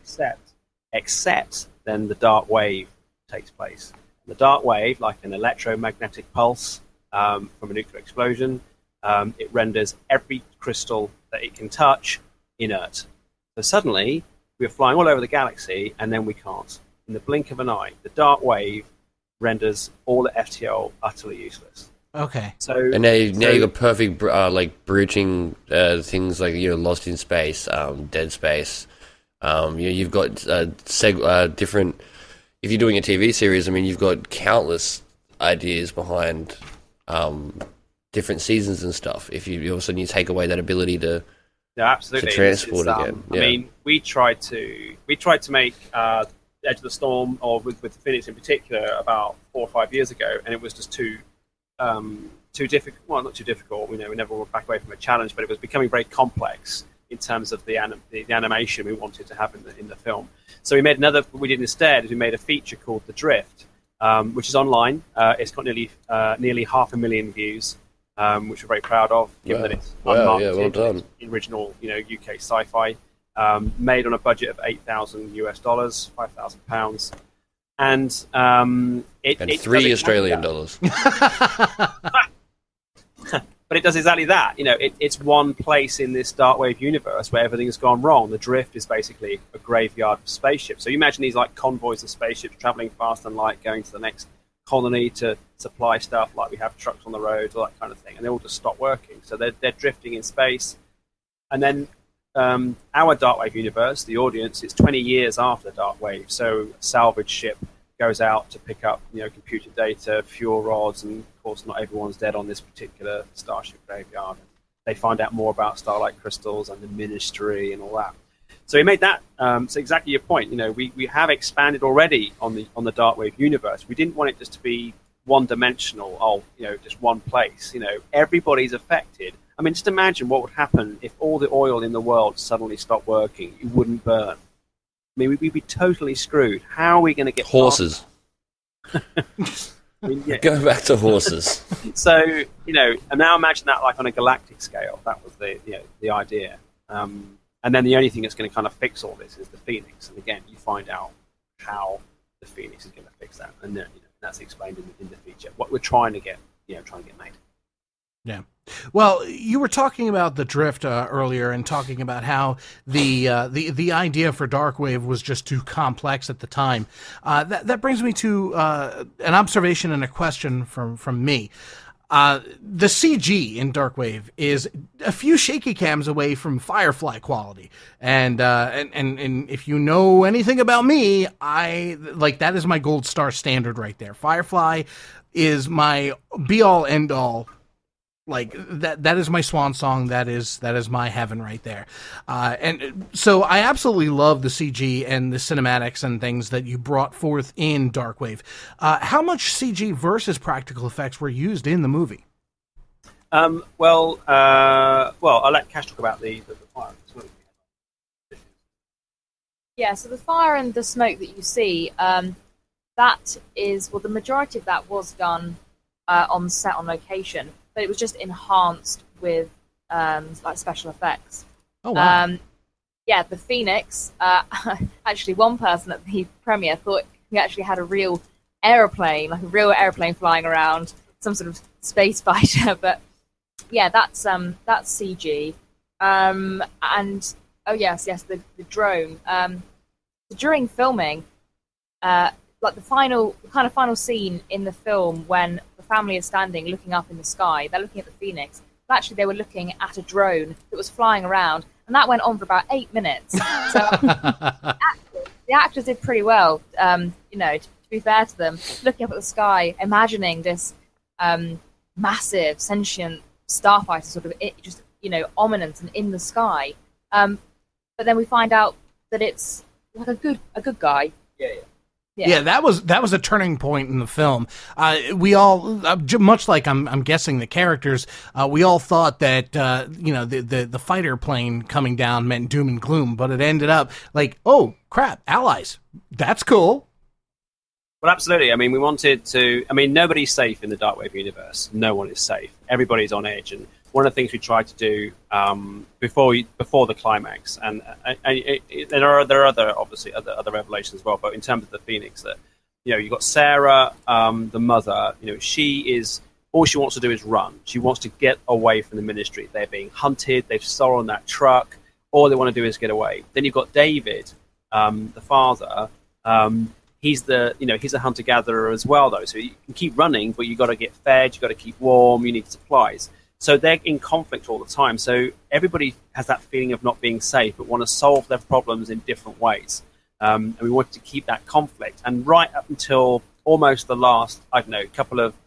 Except then the dark wave takes place. The dark wave, like an electromagnetic pulse from a nuclear explosion. It renders every crystal that it can touch inert. So suddenly, we're flying all over the galaxy, and then we can't. In the blink of an eye, the dark wave renders all the FTL utterly useless. Okay. So and now you got perfect bridging things like Lost in Space, Dead Space. You've got different. If you're doing a TV series, you've got countless ideas behind. Different seasons and stuff. If you all of a sudden you take away that ability to absolutely to transport again. Yeah. We tried to make Edge of the Storm, or with Phoenix in particular, about 4 or 5 years ago, and it was just too difficult. Well, not too difficult. We never went back away from a challenge, but it was becoming very complex in terms of the animation we wanted to have in the film. So we made what we did instead is we made a feature called The Drift, which is online. It's got nearly 500,000 views. Which we're very proud of, given that it's unmarketed, well done. Original, UK sci-fi, made on a budget of $8,000 US, £5,000, and it 3 Australian dollars. But it does exactly that. It's one place in this dark wave universe where everything has gone wrong. The Drift is basically a graveyard of spaceships. So you imagine these convoys of spaceships traveling fast and light, going to the next colony to supply stuff, like we have trucks on the road, all that kind of thing, and they all just stop working. So they're drifting in space. And then our dark wave universe, the audience, it's 20 years after the dark wave. So a salvage ship goes out to pick up computer data, fuel rods, and of course not everyone's dead on this particular starship graveyard. They find out more about starlight crystals and the ministry and all that. So we made that. So exactly your point. We have expanded already on the dark wave universe. We didn't want it just to be one-dimensional. Just one place. Everybody's affected. Just imagine what would happen if all the oil in the world suddenly stopped working. It wouldn't burn. We'd be totally screwed. How are we going to get horses? Go back to horses. So and now imagine that on a galactic scale. That was the idea. And then the only thing that's going to kind of fix all this is the Phoenix. And again, you find out how the Phoenix is going to fix that, and that's explained in the feature. What we're trying to get made. Yeah. Well, you were talking about the Drift earlier, and talking about how the idea for Darkwave was just too complex at the time. That brings me to an observation and a question from me. The CG in Darkwave is a few shaky cams away from Firefly quality, and if you know anything about me, that is my gold star standard right there. Firefly is my be all end all. Like that is my swan song. That is my heaven right there. And so I absolutely love the CG and the cinematics and things that you brought forth in Darkwave. How much CG versus practical effects were used in the movie? Well, I'll let Cash talk about the fire. Yeah, so the fire and the smoke that you see, that is, well, the majority of that was done on set, on location, but it was just enhanced with like special effects. Oh, wow. Yeah, the Phoenix, actually one person at the premiere thought we actually had a real aeroplane, like a real airplane flying around, some sort of space fighter, but yeah, that's CG. And oh yes, the drone. During filming, like the final scene in the film when the family is standing looking up in the sky, they're looking at the Phoenix. But actually, they were looking at a drone that was flying around, and that went on for about 8 minutes. So the actors did pretty well. To be fair to them, looking up at the sky, imagining this massive sentient starfighter, sort of just ominous and in the sky. But then we find out that it's like a good guy. Yeah, that was a turning point in the film. We all, much like I'm guessing the characters, we all thought that the fighter plane coming down meant doom and gloom, but it ended up like, oh crap, allies. That's cool. Well, absolutely. I mean, we wanted to. I mean, nobody's safe in the Darkwave universe. No one is safe. Everybody's on edge, and one of the things we tried to do before the climax, and there are other revelations as well. But in terms of the Phoenix, that you've got Sarah, the mother. She is all she wants to do is run. She wants to get away from the Ministry. They're being hunted. They've stolen that truck. All they want to do is get away. Then you've got David, the father. He's a hunter gatherer as well, though. So you can keep running, but you've got to get fed. You've got to keep warm. You need supplies. So they're in conflict all the time. So everybody has that feeling of not being safe, but want to solve their problems in different ways. And we wanted to keep that conflict. And right up until almost the last, couple of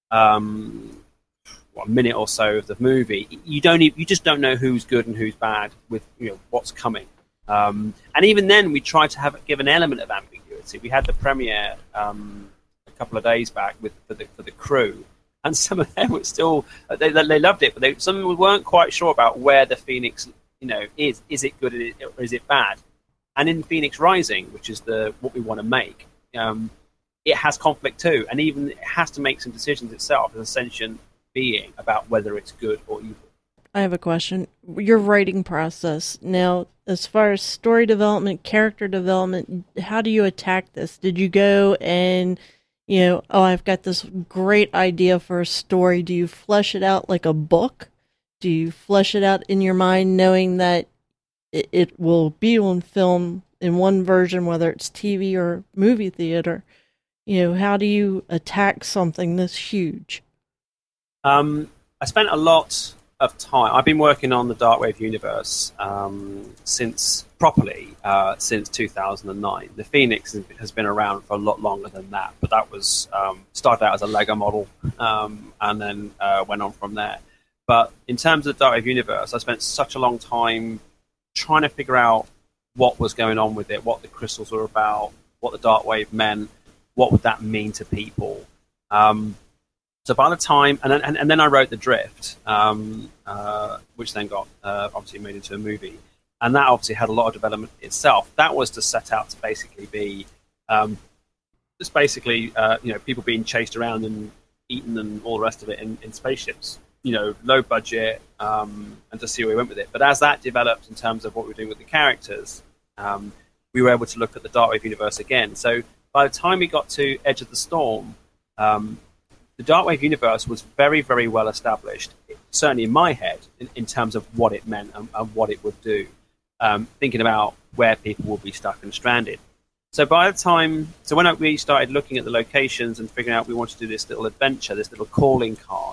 minute or so of the movie, you just don't know who's good and who's bad with what's coming. And even then, we tried to give an element of ambiguity. We had the premiere a couple of days back for the crew. And some of them were still they loved it, but some of them weren't quite sure about where the Phoenix is. Is it good or is it bad? And in Phoenix Rising, which is what we want to make, it has conflict too, and even it has to make some decisions itself as a sentient being about whether it's good or evil. I have a question. Your writing process now, as far as story development, character development, how do you attack this? Did you go and I've got this great idea for a story. Do you flesh it out like a book? Do you flesh it out in your mind knowing that it will be on film in one version, whether it's TV or movie theater? How do you attack something this huge? I spent a lot of time. I've been working on the Darkwave universe since 2009. The Phoenix has been around for a lot longer than that, but that was started out as a Lego model and then went on from there. But in terms of the Darkwave universe, I spent such a long time trying to figure out what was going on with it, what the crystals were about, what the Darkwave meant, what would that mean to people. So by the time, and then I wrote The Drift, which then got obviously made into a movie, and that obviously had a lot of development itself. That was to set out to basically be people being chased around and eaten and all the rest of it in spaceships. Low budget, and to see where we went with it. But as that developed in terms of what we were doing with the characters, we were able to look at the Darkwave universe again. So by the time we got to Edge of the Storm, the Darkwave universe was very, very well established, certainly in my head, in terms of what it meant and what it would do, thinking about where people will be stuck and stranded. So when we started looking at the locations and figuring out we wanted to do this little adventure, this little calling card,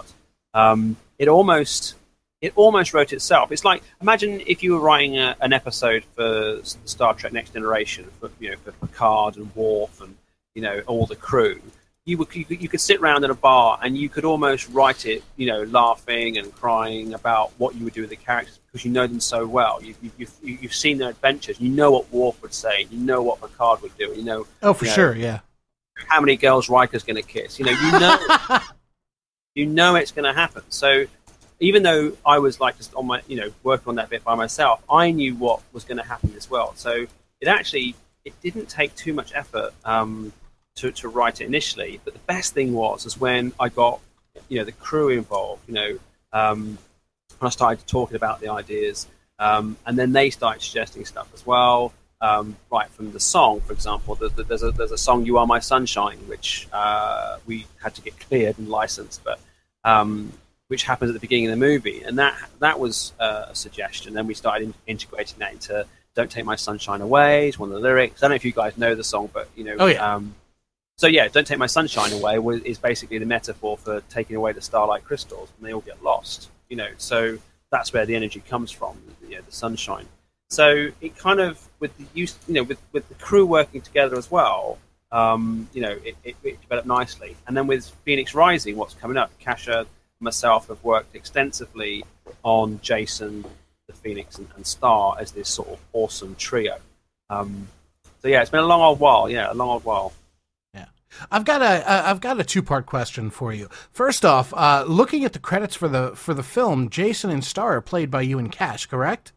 it almost wrote itself. It's like, imagine if you were writing an episode for Star Trek Next Generation, for Picard and Worf and all the crew. You could sit around in a bar and you could almost write it, laughing and crying about what you would do with the characters because you know them so well. You've seen their adventures. You know what Worf would say. You know what Picard would do. Oh, for sure, yeah. How many girls Riker's going to kiss? You know it's going to happen. So even though I was like just on my, working on that bit by myself, I knew what was going to happen as well. So it didn't take too much effort to write it initially. But the best thing was when I got, the crew involved, when I started talking about the ideas, and then they started suggesting stuff as well. Right from the song, for example, there's a song "You Are My Sunshine," which we had to get cleared and licensed, but which happens at the beginning of the movie, and that was a suggestion. Then we started integrating that into "Don't Take My Sunshine Away." It's one of the lyrics. I don't know if you guys know the song, but Oh, yeah. So yeah, "Don't Take My Sunshine Away" is basically the metaphor for taking away the starlight crystals, and they all get lost. So that's where the energy comes from, the sunshine. So it kind of, with the use, with the crew working together as well, it developed nicely. And then with Phoenix Rising, what's coming up, Kasha and myself have worked extensively on Jason, the Phoenix, and Star as this sort of awesome trio. So yeah, it's been a long old while. Yeah, a long old while. Yeah, I've got a two-part question for you. First off, looking at the credits for the film, Jason and Star are played by you and Cash, correct?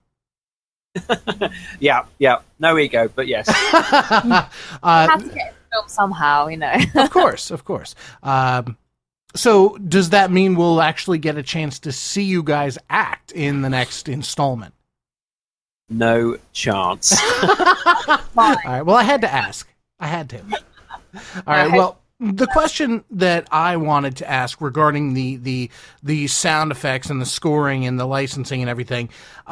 Yeah. No ego, but yes. Have to get a film somehow, Of course. So does that mean we'll actually get a chance to see you guys act in the next installment? No chance. All right. Well, I had to ask. I had to. All right. Well, the question that I wanted to ask regarding the sound effects and the scoring and the licensing and everything,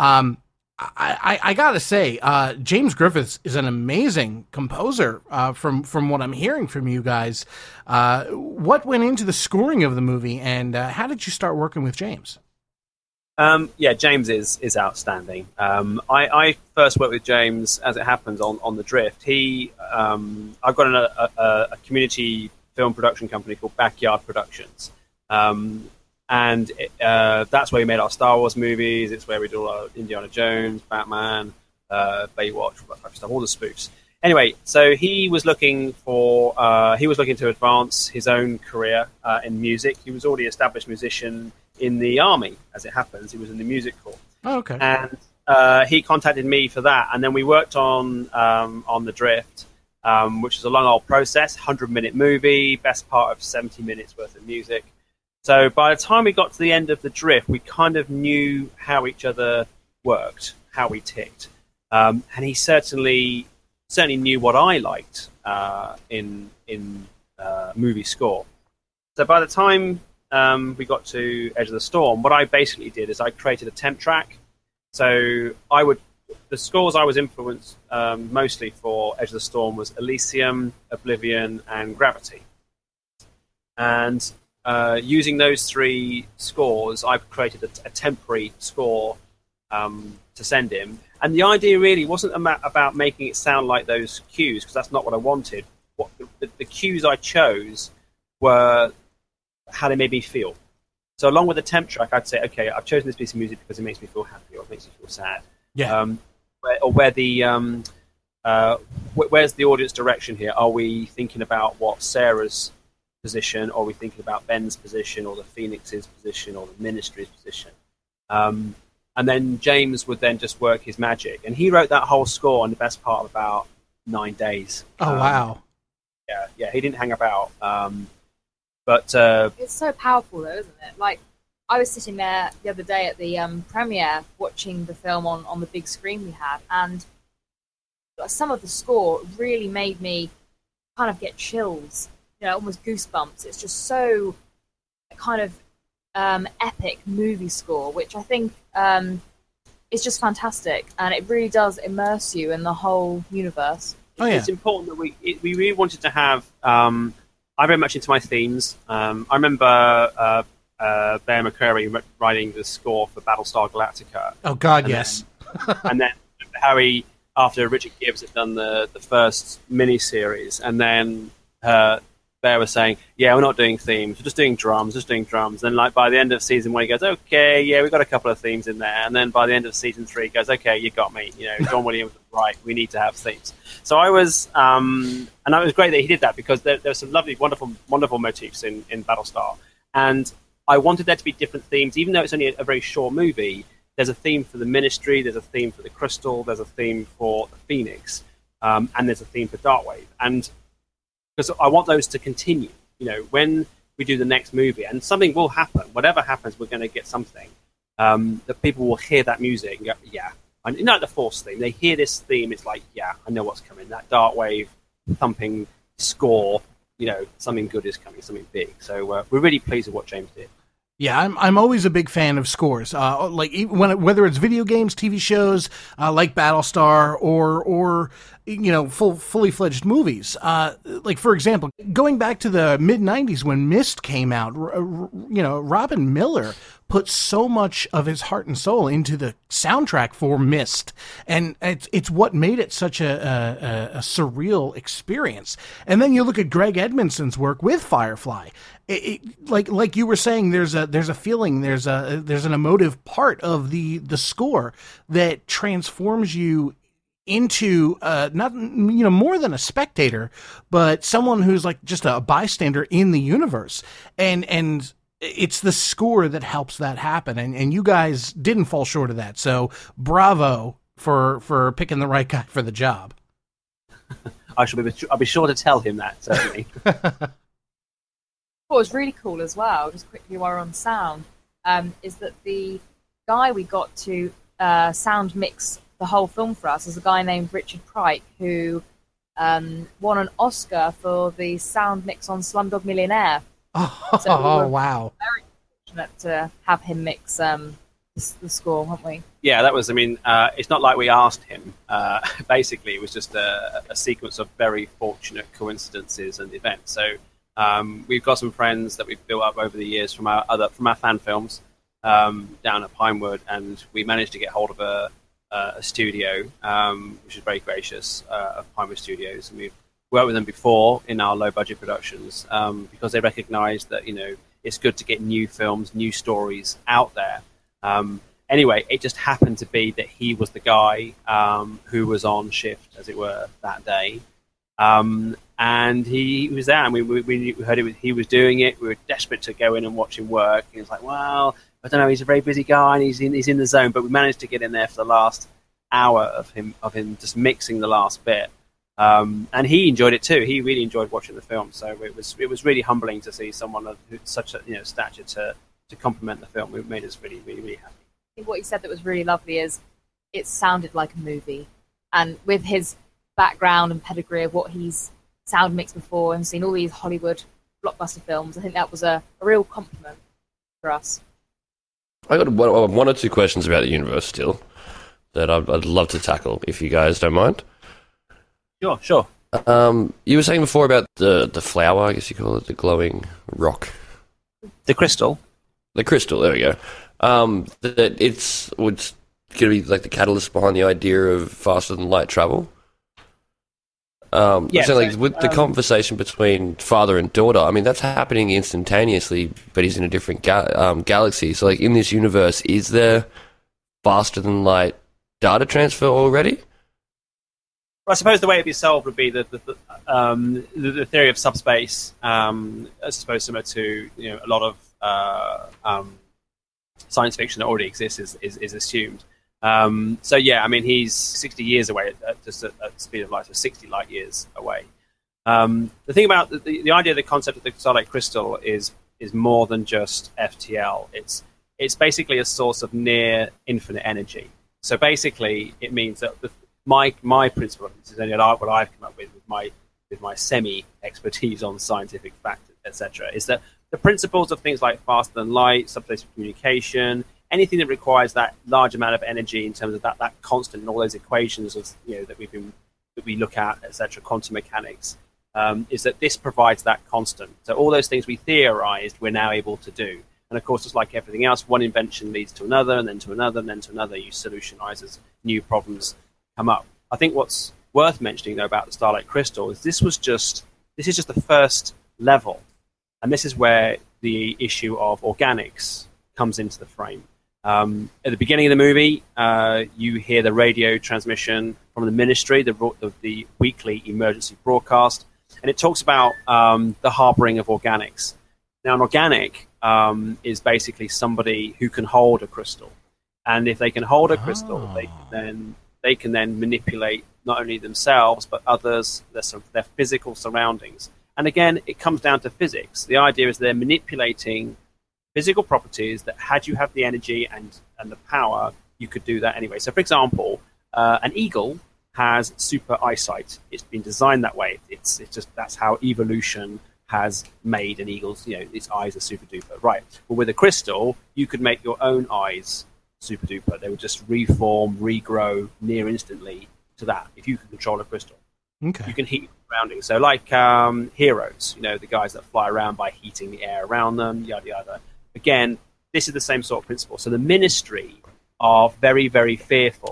I gotta say, James Griffiths is an amazing composer. From what I'm hearing from you guys, what went into the scoring of the movie, and how did you start working with James? Yeah, James is outstanding. I first worked with James, as it happens, on The Drift. I've got a community film production company called Backyard Productions. And that's where we made our Star Wars movies. It's where we do our Indiana Jones, Batman, Baywatch, all the spoofs. Anyway, so he was looking to advance his own career in music. He was already an established musician in the army, as it happens. He was in the music corps. Oh, okay. And he contacted me for that, and then we worked on The Drift, which is a long old process, 100-minute movie, best part of 70 minutes worth of music. So by the time we got to the end of The Drift, we kind of knew how each other worked, how we ticked. And he certainly knew what I liked in movie score. So by the time we got to Edge of the Storm, what I basically did is I created a temp track. So the scores I was influenced mostly for Edge of the Storm was Elysium, Oblivion, and Gravity. And using those three scores, I've created a temporary score to send him. And the idea really wasn't about making it sound like those cues, because that's not what I wanted. The cues I chose were how they made me feel. So along with the temp track, I'd say, okay, I've chosen this piece of music because it makes me feel happy or it makes me feel sad. Yeah. Where's the audience direction here? Are we thinking about what Sarah's position, or are we thinking about Ben's position, or the Phoenix's position, or the Ministry's position? And then James would then just work his magic, and he wrote that whole score in the best part of about 9 days. Oh wow! Yeah, he didn't hang about. But it's so powerful, though, isn't it? Like, I was sitting there the other day at the premiere watching the film on the big screen we had, and some of the score really made me kind of get chills. Almost goosebumps. It's just so kind of epic movie score, which I think is just fantastic, and it really does immerse you in the whole universe. Oh, yeah. It's important that we really wanted to have. I'm very much into my themes. I remember Bear McCreary writing the score for Battlestar Galactica. Oh God, And yes. And then Harry, after Richard Gibbs had done the first mini-series, and then Bear was saying, yeah, we're not doing themes, we're just doing drums. Then like by the end of season 1, he goes, okay, yeah, we've got a couple of themes in there. And then by the end of season 3, he goes, okay, you got me. John Williams was right, we need to have themes. So I was, and it was great that he did that, because there were some lovely, wonderful motifs in Battlestar. And I wanted there to be different themes, even though it's only a very short movie. There's a theme for the Ministry, there's a theme for the Crystal, there's a theme for the Phoenix, and there's a theme for Darkwave. And because I want those to continue, when we do the next movie, and something will happen. Whatever happens, we're going to get something that people will hear that music and go, yeah. And the Force theme, they hear this theme, it's like, yeah, I know what's coming. That Darkwave thumping score, something good is coming, something big. So we're really pleased with what James did. Yeah, I'm always a big fan of scores. Whether it's video games, TV shows, like Battlestar, or fully fledged movies. For example, going back to the mid '90s when Myst came out, Robin Miller put so much of his heart and soul into the soundtrack for Myst, and it's what made it such a surreal experience. And then you look at Greg Edmondson's work with Firefly. Like you were saying, there's a feeling, there's an emotive part of the score that transforms you into not more than a spectator, but someone who's like just a bystander in the universe, and it's the score that helps that happen, and you guys didn't fall short of that. So bravo for picking the right guy for the job. I'll be sure to tell him that, certainly. What was really cool as well, just quickly while we're on sound, is that the guy we got to sound mix the whole film for us is a guy named Richard Pryke, who won an Oscar for the sound mix on Slumdog Millionaire. Wow. Very fortunate to have him mix the score, weren't we? Yeah, that was, it's not like we asked him. Basically, it was just a sequence of very fortunate coincidences and events. So we've got some friends that we've built up over the years from our fan films down at Pinewood, and we managed to get hold of a studio, which is very gracious, of Pinewood Studios, and we've worked with them before in our low budget productions because they recognise that it's good to get new films, new stories out there. Anyway, it just happened to be that he was the guy who was on shift, as it were, that day. And he was there, and we heard he was doing it. We were desperate to go in and watch him work. He was like, well, I don't know, he's a very busy guy, and he's in the zone. But we managed to get in there for the last hour of him just mixing the last bit. And he enjoyed it too. He really enjoyed watching the film. So it was really humbling to see someone of such a stature to complement the film. It made us really, really, really happy. I think what he said that was really lovely is it sounded like a movie. And with his background and pedigree of what he's sound mixed before and seen all these Hollywood blockbuster films, I think that was a real compliment for us. I got one or two questions about the universe still that I'd love to tackle, if you guys don't mind. Sure. You were saying before about the flower, I guess you call it, the glowing rock. The crystal. The crystal, there we go. That it's going to be like the catalyst behind the idea of faster than light travel. Yeah, with the conversation between father and daughter, that's happening instantaneously, but he's in a different galaxy. So, in this universe, is there faster than light data transfer already? Well, I suppose the way it'd be solved would be the theory of subspace, I suppose similar to a lot of science fiction that already exists is assumed. He's 60 years away at the speed of light, so 60 light years away. The thing about the idea, the concept of the Starlight Crystal is more than just FTL. It's basically a source of near infinite energy. So basically, it means that my principle, this is only what I've come up with my semi expertise on scientific factors, etc., is that the principles of things like faster than light, subspace communication, anything that requires that large amount of energy in terms of that constant and all those equations of that we look at, etc., quantum mechanics, is that this provides that constant. So all those things we theorized, we're now able to do. And of course, it's like everything else, one invention leads to another, and then to another, and then to another. You solutionize as new problems come up. I think what's worth mentioning, though, about the Starlight Crystal is this is just the first level. And this is where the issue of organics comes into the frame. At the beginning of the movie, you hear the radio transmission from the ministry, the weekly emergency broadcast, and it talks about the harboring of organics. Now, an organic is basically somebody who can hold a crystal, and if they can hold a crystal, they can then manipulate not only themselves but others, their physical surroundings. And again, it comes down to physics. The idea is they're manipulating physical properties that, had you have the energy and the power, you could do that anyway. So, for example, an eagle has super eyesight. It's been designed that way. It's just that's how evolution has made an eagle's, its eyes are super duper. Right. Well, with a crystal, you could make your own eyes super duper. They would just reform, regrow near instantly to that if you can control a crystal. Okay. You can heat surroundings. So like heroes, the guys that fly around by heating the air around them, yada, yada. Again, this is the same sort of principle. So the ministry are very, very fearful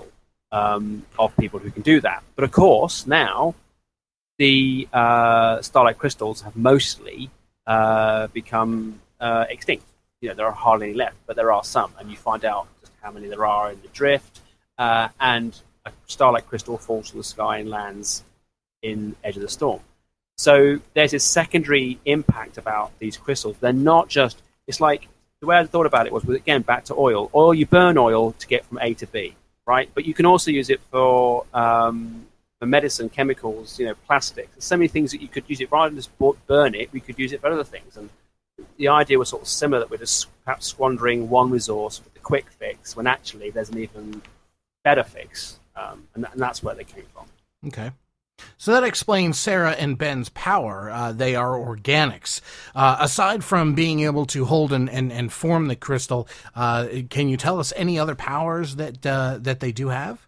of people who can do that. But of course, now the starlight crystals have mostly become extinct. There are hardly any left, but there are some. And you find out just how many there are in the drift. And a starlight crystal falls from the sky and lands in Edge of the Storm. So there's a secondary impact about these crystals. They're not just, it's like, the way I thought about it was, again, back to oil. Oil, you burn oil to get from A to B, right? But you can also use it for medicine, chemicals, plastics. There's so many things that you could use it, rather than just burn it, we could use it for other things. And the idea was sort of similar, that we're just perhaps squandering one resource with the quick fix, when actually there's an even better fix. And that's where they came from. Okay. So that explains Sarah and Ben's power. They are organics. Aside from being able to hold and form the crystal, can you tell us any other powers that they do have?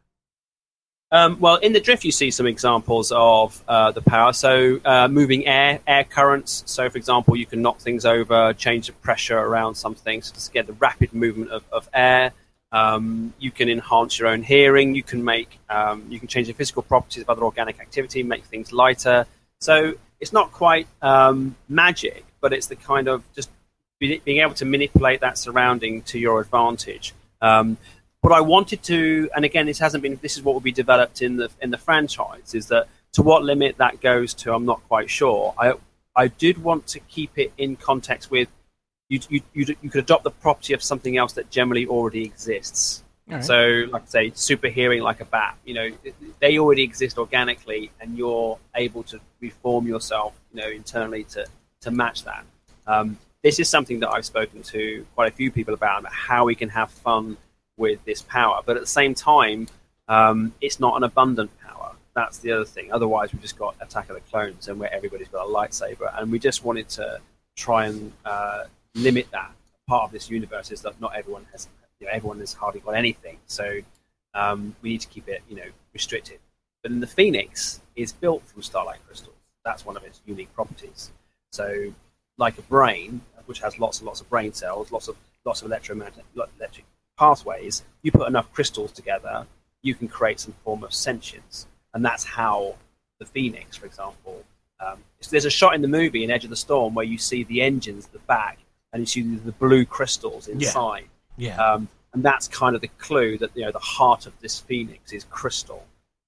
Well, in the drift, you see some examples of the power. So moving air currents. So, for example, you can knock things over, change the pressure around something, so to get the rapid movement of air. You can enhance your own hearing. You can you can change the physical properties of other organic activity, make things lighter. So it's not quite magic, but it's the kind of just being able to manipulate that surrounding to your advantage. What I wanted to, and again, this is what will be developed in the franchise, is that to what limit that goes to, I'm not quite sure. I did want to keep it in context with, you could adopt the property of something else that generally already exists. Right. So, like I say, super hearing like a bat. They already exist organically, and you're able to reform yourself, internally to match that. This is something that I've spoken to quite a few people about how we can have fun with this power. But at the same time, it's not an abundant power. That's the other thing. Otherwise, we've just got Attack of the Clones, and where everybody's got a lightsaber, and we just wanted to try and limit that. Part of this universe is that not everyone has, everyone has hardly got anything, so we need to keep it, restricted. But then the Phoenix is built from starlight crystals. That's one of its unique properties. So, like a brain, which has lots and lots of brain cells, lots of electric pathways, you put enough crystals together, you can create some form of sentience, and that's how the Phoenix, for example. There's a shot in the movie in Edge of the Storm where you see the engines at the back, and you see the blue crystals inside. Yeah. And that's kind of the clue that the heart of this Phoenix is crystal.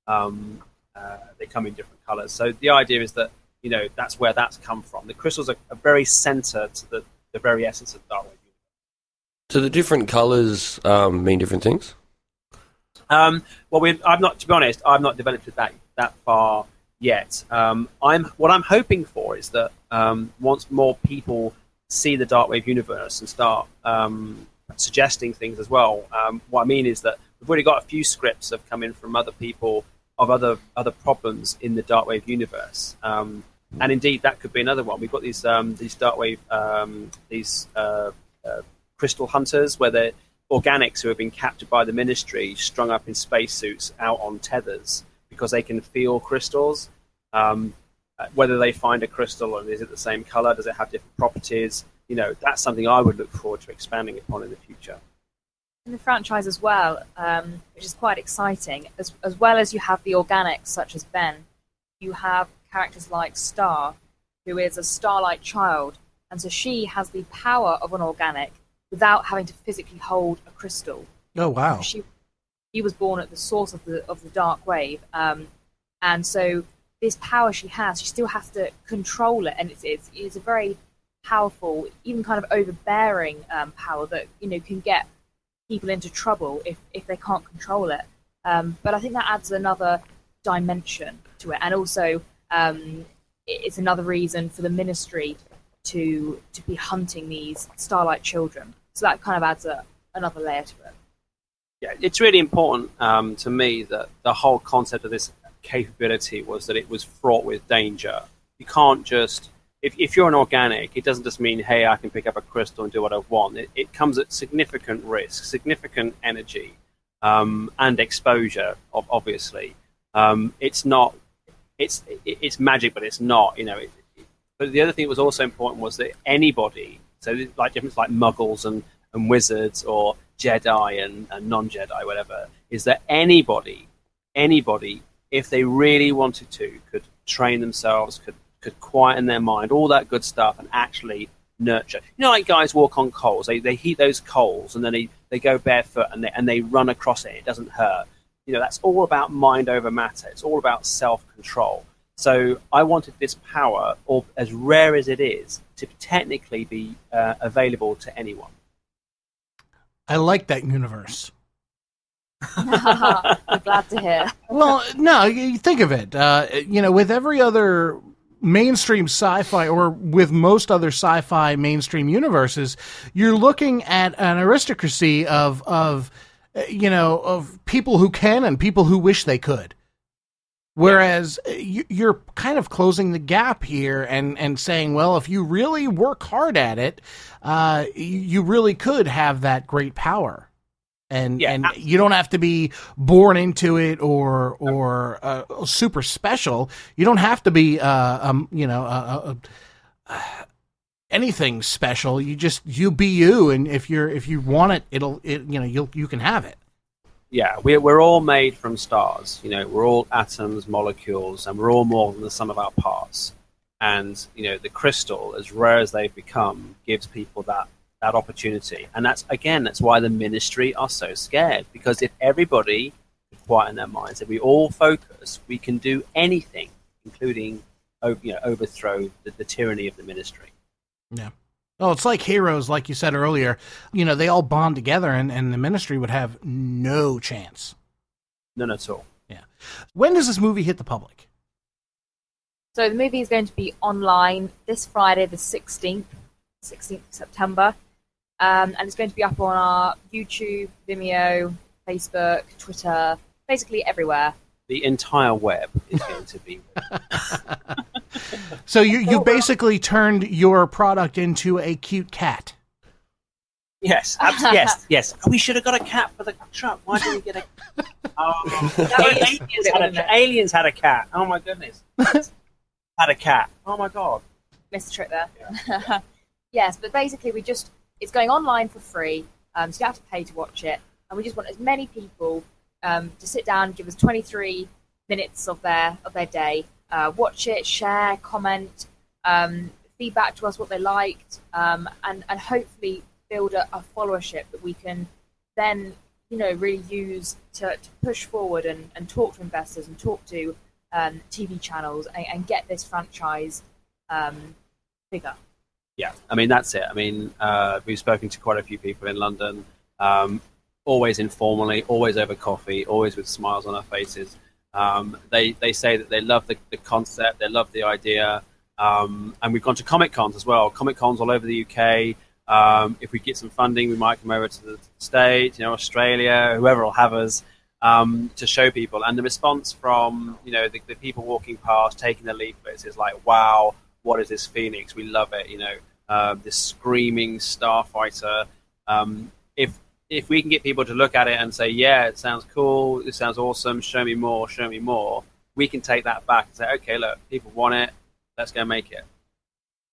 They come in different colors. So the idea is that that's where that's come from. The crystals are very center to the very essence of Dark Wave. So the different colors mean different things. I've not, to be honest, I've not developed it that far yet. What I'm hoping for is that once more people see the Darkwave universe and start suggesting things as well. What I mean is that we've already got a few scripts that have come in from other people of other problems in the Darkwave universe, and indeed that could be another one. We've got these Darkwave crystal hunters, where they're organics who have been captured by the Ministry, strung up in spacesuits out on tethers because they can feel crystals. Whether they find a crystal and is it the same color, does it have different properties? that's something I would look forward to expanding upon in the future. In the franchise as well, which is quite exciting, as well as you have the organics such as Ben, you have characters like Star, who is a Starlight child, and so she has the power of an organic without having to physically hold a crystal. Oh, wow. She was born at the source of the dark wave, and so this power she has, she still has to control it, and it's a very powerful, even kind of overbearing power that can get people into trouble if they can't control it. But I think that adds another dimension to it, and also it's another reason for the Ministry to be hunting these Starlight children. So that kind of adds another layer to it. Yeah, it's really important to me that the whole concept of this capability was that it was fraught with danger. You can't just, if you're an organic, it doesn't just mean, hey, I can pick up a crystal and do what I want. It comes at significant risk, significant energy, and exposure, obviously. It's not, it's magic, but it's not, but the other thing that was also important was that anybody, so like difference like muggles and wizards or Jedi and non-Jedi, whatever, is that anybody, if they really wanted to, could train themselves, could quieten their mind, all that good stuff, and actually nurture. Like guys walk on coals. They heat those coals, and then they go barefoot and they run across it. It doesn't hurt. That's all about mind over matter. It's all about self-control. So I wanted this power, or as rare as it is, to technically be available to anyone. I like that universe. I'm glad to hear. Well, no, you think of it. With every other mainstream sci-fi, or with most other sci-fi mainstream universes, you're looking at an aristocracy of people who can and people who wish they could. Whereas you're kind of closing the gap here and saying, well, if you really work hard at it, you really could have that great power. And you don't have to be born into it or super special. You don't have to be anything special. You be you, and if you want it, you can have it. Yeah, we're all made from stars. We're all atoms, molecules, and we're all more than the sum of our parts. And the crystal, as rare as they've become, gives people that opportunity. And that's why the Ministry are so scared, because if everybody could quieten their minds, if we all focus, we can do anything, including overthrow the tyranny of the Ministry. Yeah. Oh, it's like heroes, like you said earlier. They all bond together, and the Ministry would have no chance. None at all. Yeah. When does this movie hit the public? So the movie is going to be online this Friday, the 16th of September. And it's going to be up on our YouTube, Vimeo, Facebook, Twitter, basically everywhere. The entire web is going to be. So you basically turned your product into a cute cat. Yes, yes. We should have got a cat for the truck. Why didn't we get a? Aliens had a cat. Oh my goodness. Had a cat. Oh my god. Missed the trick there. Yeah. Yes, but basically it's going online for free, so you don't have to pay to watch it, and we just want as many people to sit down and give us 23 minutes of their day, watch it, share, comment, feedback to us what they liked, and hopefully build a followership that we can then really use to push forward and talk to investors and talk to TV channels and get this franchise bigger. Yeah, I mean, that's it. I mean, we've spoken to quite a few people in London, always informally, always over coffee, always with smiles on our faces. They say that they love the concept, they love the idea, and we've gone to Comic Cons as well. Comic Cons all over the UK. If we get some funding, we might come over to the States, Australia, whoever will have us, to show people. And the response from the people walking past, taking the leaflets, is like, wow, what is this Phoenix? We love it. This screaming starfighter. If we can get people to look at it and say, yeah, it sounds cool, this sounds awesome, show me more, we can take that back and say, okay, look, people want it, let's go make it.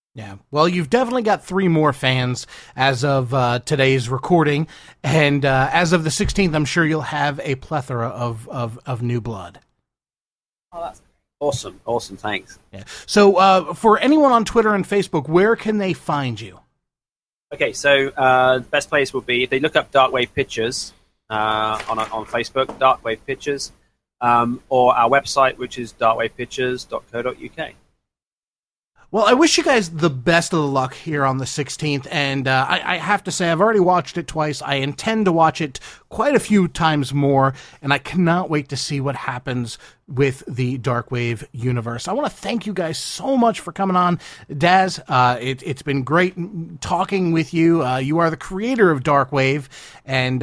Yeah, well, you've definitely got 3 more fans as of today's recording, and as of the 16th, I'm sure you'll have a plethora of new blood. Oh, that's Awesome, thanks. Yeah. So, for anyone on Twitter and Facebook, where can they find you? Okay, so the best place will be if they look up Darkwave Pictures on Facebook, Darkwave Pictures, or our website, which is darkwavepictures.co.uk. Well, I wish you guys the best of the luck here on the 16th, and I have to say, I've already watched it twice. I intend to watch it quite a few times more, and I cannot wait to see what happens with the Darkwave universe. I want to thank you guys so much for coming on. Daz, it's been great talking with you. You are the creator of Darkwave, and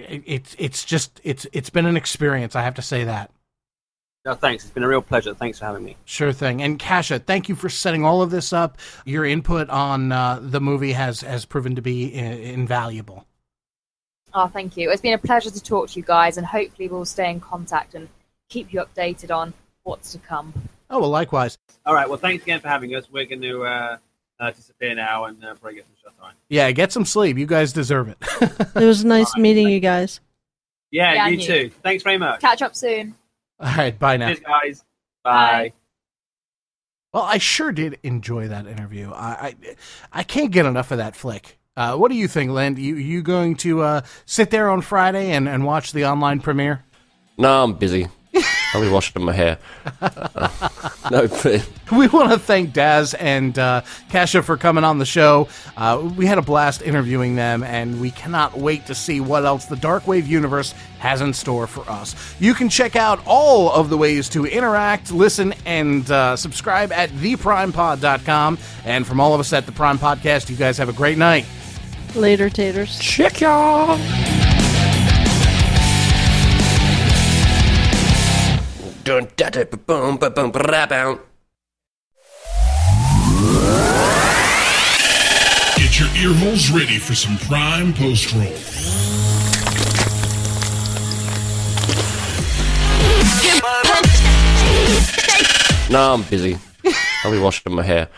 it's been an experience, I have to say that. No, thanks. It's been a real pleasure. Thanks for having me. Sure thing. And Kasha, thank you for setting all of this up. Your input on the movie has proven to be invaluable. Oh, thank you. It's been a pleasure to talk to you guys, and hopefully we'll stay in contact and keep you updated on what's to come. Oh, well, likewise. All right. Well, thanks again for having us. We're going to disappear now and probably get some shut eye. Yeah, get some sleep. You guys deserve it. It was nice meeting you guys. Yeah, you too. Thanks very much. Catch up soon. All right, bye now. Cheers, guys. Bye. Well, I sure did enjoy that interview. I can't get enough of that flick. What do you think, Len? You going to sit there on Friday and watch the online premiere? No, I'm busy. I'll be washing my hair. No, but we want to thank Daz and Kasha for coming on the show. We had a blast interviewing them, and we cannot wait to see what else the Darkwave universe has in store for us. You can check out all of the ways to interact, listen, and subscribe at theprimepod.com. And from all of us at The Prime Podcast, you guys have a great night. Later, taters. check y'all. Dun, da, da, ba, boom, ba, boom, ba, da, bow. Get your ear holes ready for some Prime post-roll. No, I'm busy. I'll be washing my hair.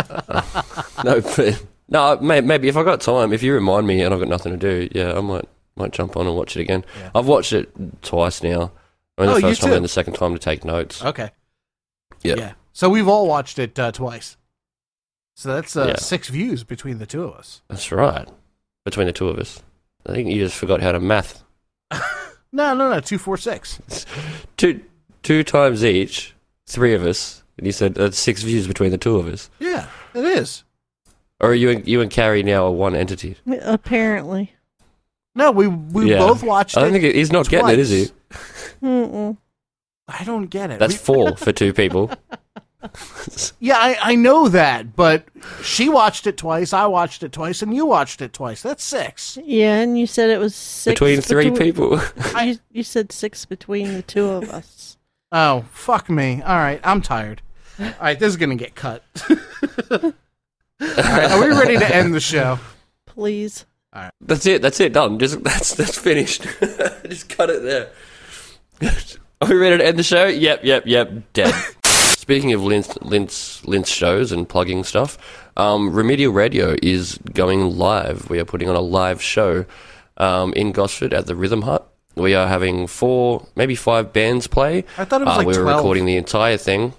No, but no, maybe if I got time, if you remind me and I've got nothing to do, yeah, I might jump on and watch it again. Yeah. I've watched it twice now. I mean, the first time and the second time to take notes. Okay. Yeah. So we've all watched it twice. So that's 6 views between the two of us. That's right. Between the two of us. I think you just forgot how to math. No. 2, 4, 6. Two times each, 3 of us. And you said that's 6 views between the two of us. Yeah, it is. Or are you and Carrie now are one entity? Apparently. No, we both watched it. I don't think he's not twice. getting it, is he? Mm-mm. I don't get it. That's 4 for 2 people. Yeah, I know that, but she watched it twice, I watched it twice, and you watched it twice. That's 6. Yeah, and you said it was 6 between 3 people. You said 6 between the 2 of us. Oh, fuck me. All right, I'm tired. All right, this is going to get cut. All right, are we ready to end the show? Please. All right. That's it, done. That's finished. Just cut it there. Are we ready to end the show? Yep, dead. Speaking of Lint's shows and plugging stuff, Remedial Radio is going live. We are putting on a live show in Gosford at the Rhythm Hut. We are having 4, maybe 5 bands play. I thought it was like we were 12. recording the entire thing.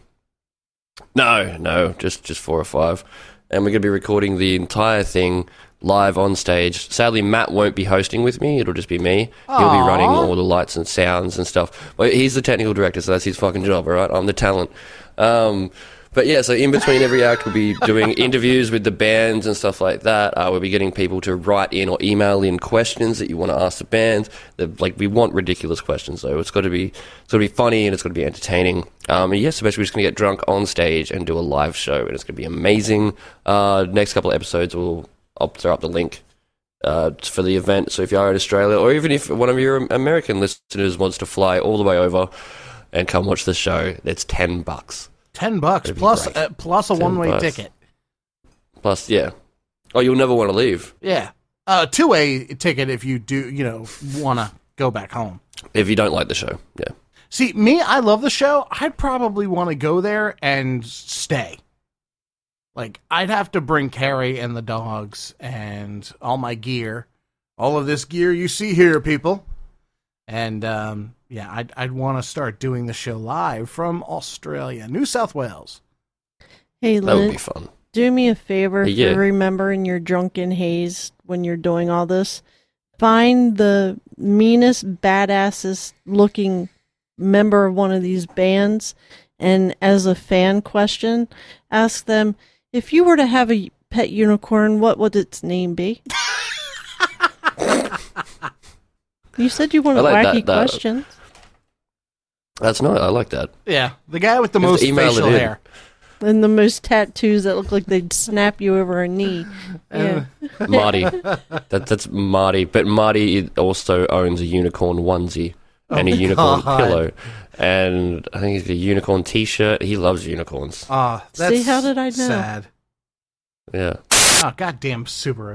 No, just 4 or 5. And we're going to be recording the entire thing live on stage. Sadly, Matt won't be hosting with me. It'll just be me. He'll be running all the lights and sounds and stuff. But he's the technical director, so that's his fucking job, all right? I'm the talent. But yeah, so in between every act, we'll be doing interviews with the bands and stuff like that. We'll be getting people to write in or email in questions that you want to ask the band. We want ridiculous questions, though. It's got to be funny and it's got to be entertaining. And yes, especially we're just going to get drunk on stage and do a live show, and it's going to be amazing. Next couple of episodes, I'll throw up the link for the event. So if you are in Australia, or even if one of your American listeners wants to fly all the way over and come watch the show, it's $10. $10 plus a one-way ticket. Plus, yeah. Oh, you'll never want to leave. Yeah. Two-way ticket if you do, want to go back home. If you don't like the show, yeah. See, me, I love the show. I'd probably want to go there and stay. Like, I'd have to bring Carrie and the dogs and all my gear. All of this gear you see here, people. And, yeah, I'd want to start doing the show live from Australia, New South Wales. Hey, That would Lynn, be fun. do me a favor if Yeah. you remember in your drunken haze when you're doing all this. Find the meanest, badassest looking member of one of these bands, and as a fan question, ask them, if you were to have a pet unicorn, what would its name be? You said you wanted I like wacky that. questions. That's not. I like that. Yeah, the guy with the You have most to email it facial in. hair. And the most tattoos that look like they'd snap you over a knee. Yeah. Marty. That's Marty. But Marty also owns a unicorn onesie and a unicorn God. pillow. And I think he's a unicorn t-shirt. He loves unicorns. Ah, that's See, how did I know? sad. Yeah. Oh, goddamn Subaru.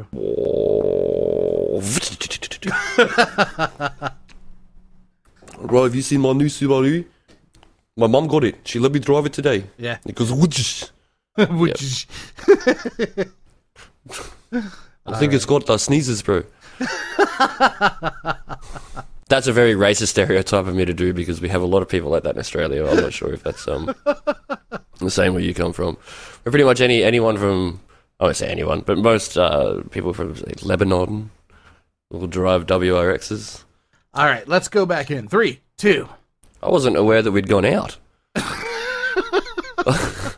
Right, have you seen my new Subaru? My mum got it. She let me drive it today. Yeah. It goes, whoosh. Which is... I think it's got sneezes, bro. That's a very racist stereotype of me to do because we have a lot of people like that in Australia. I'm not sure if that's the same where you come from. But pretty much anyone from, I won't say anyone, but most people from say, Lebanon will drive WRXs. All right, let's go back in. 3, 2. I wasn't aware that we'd gone out.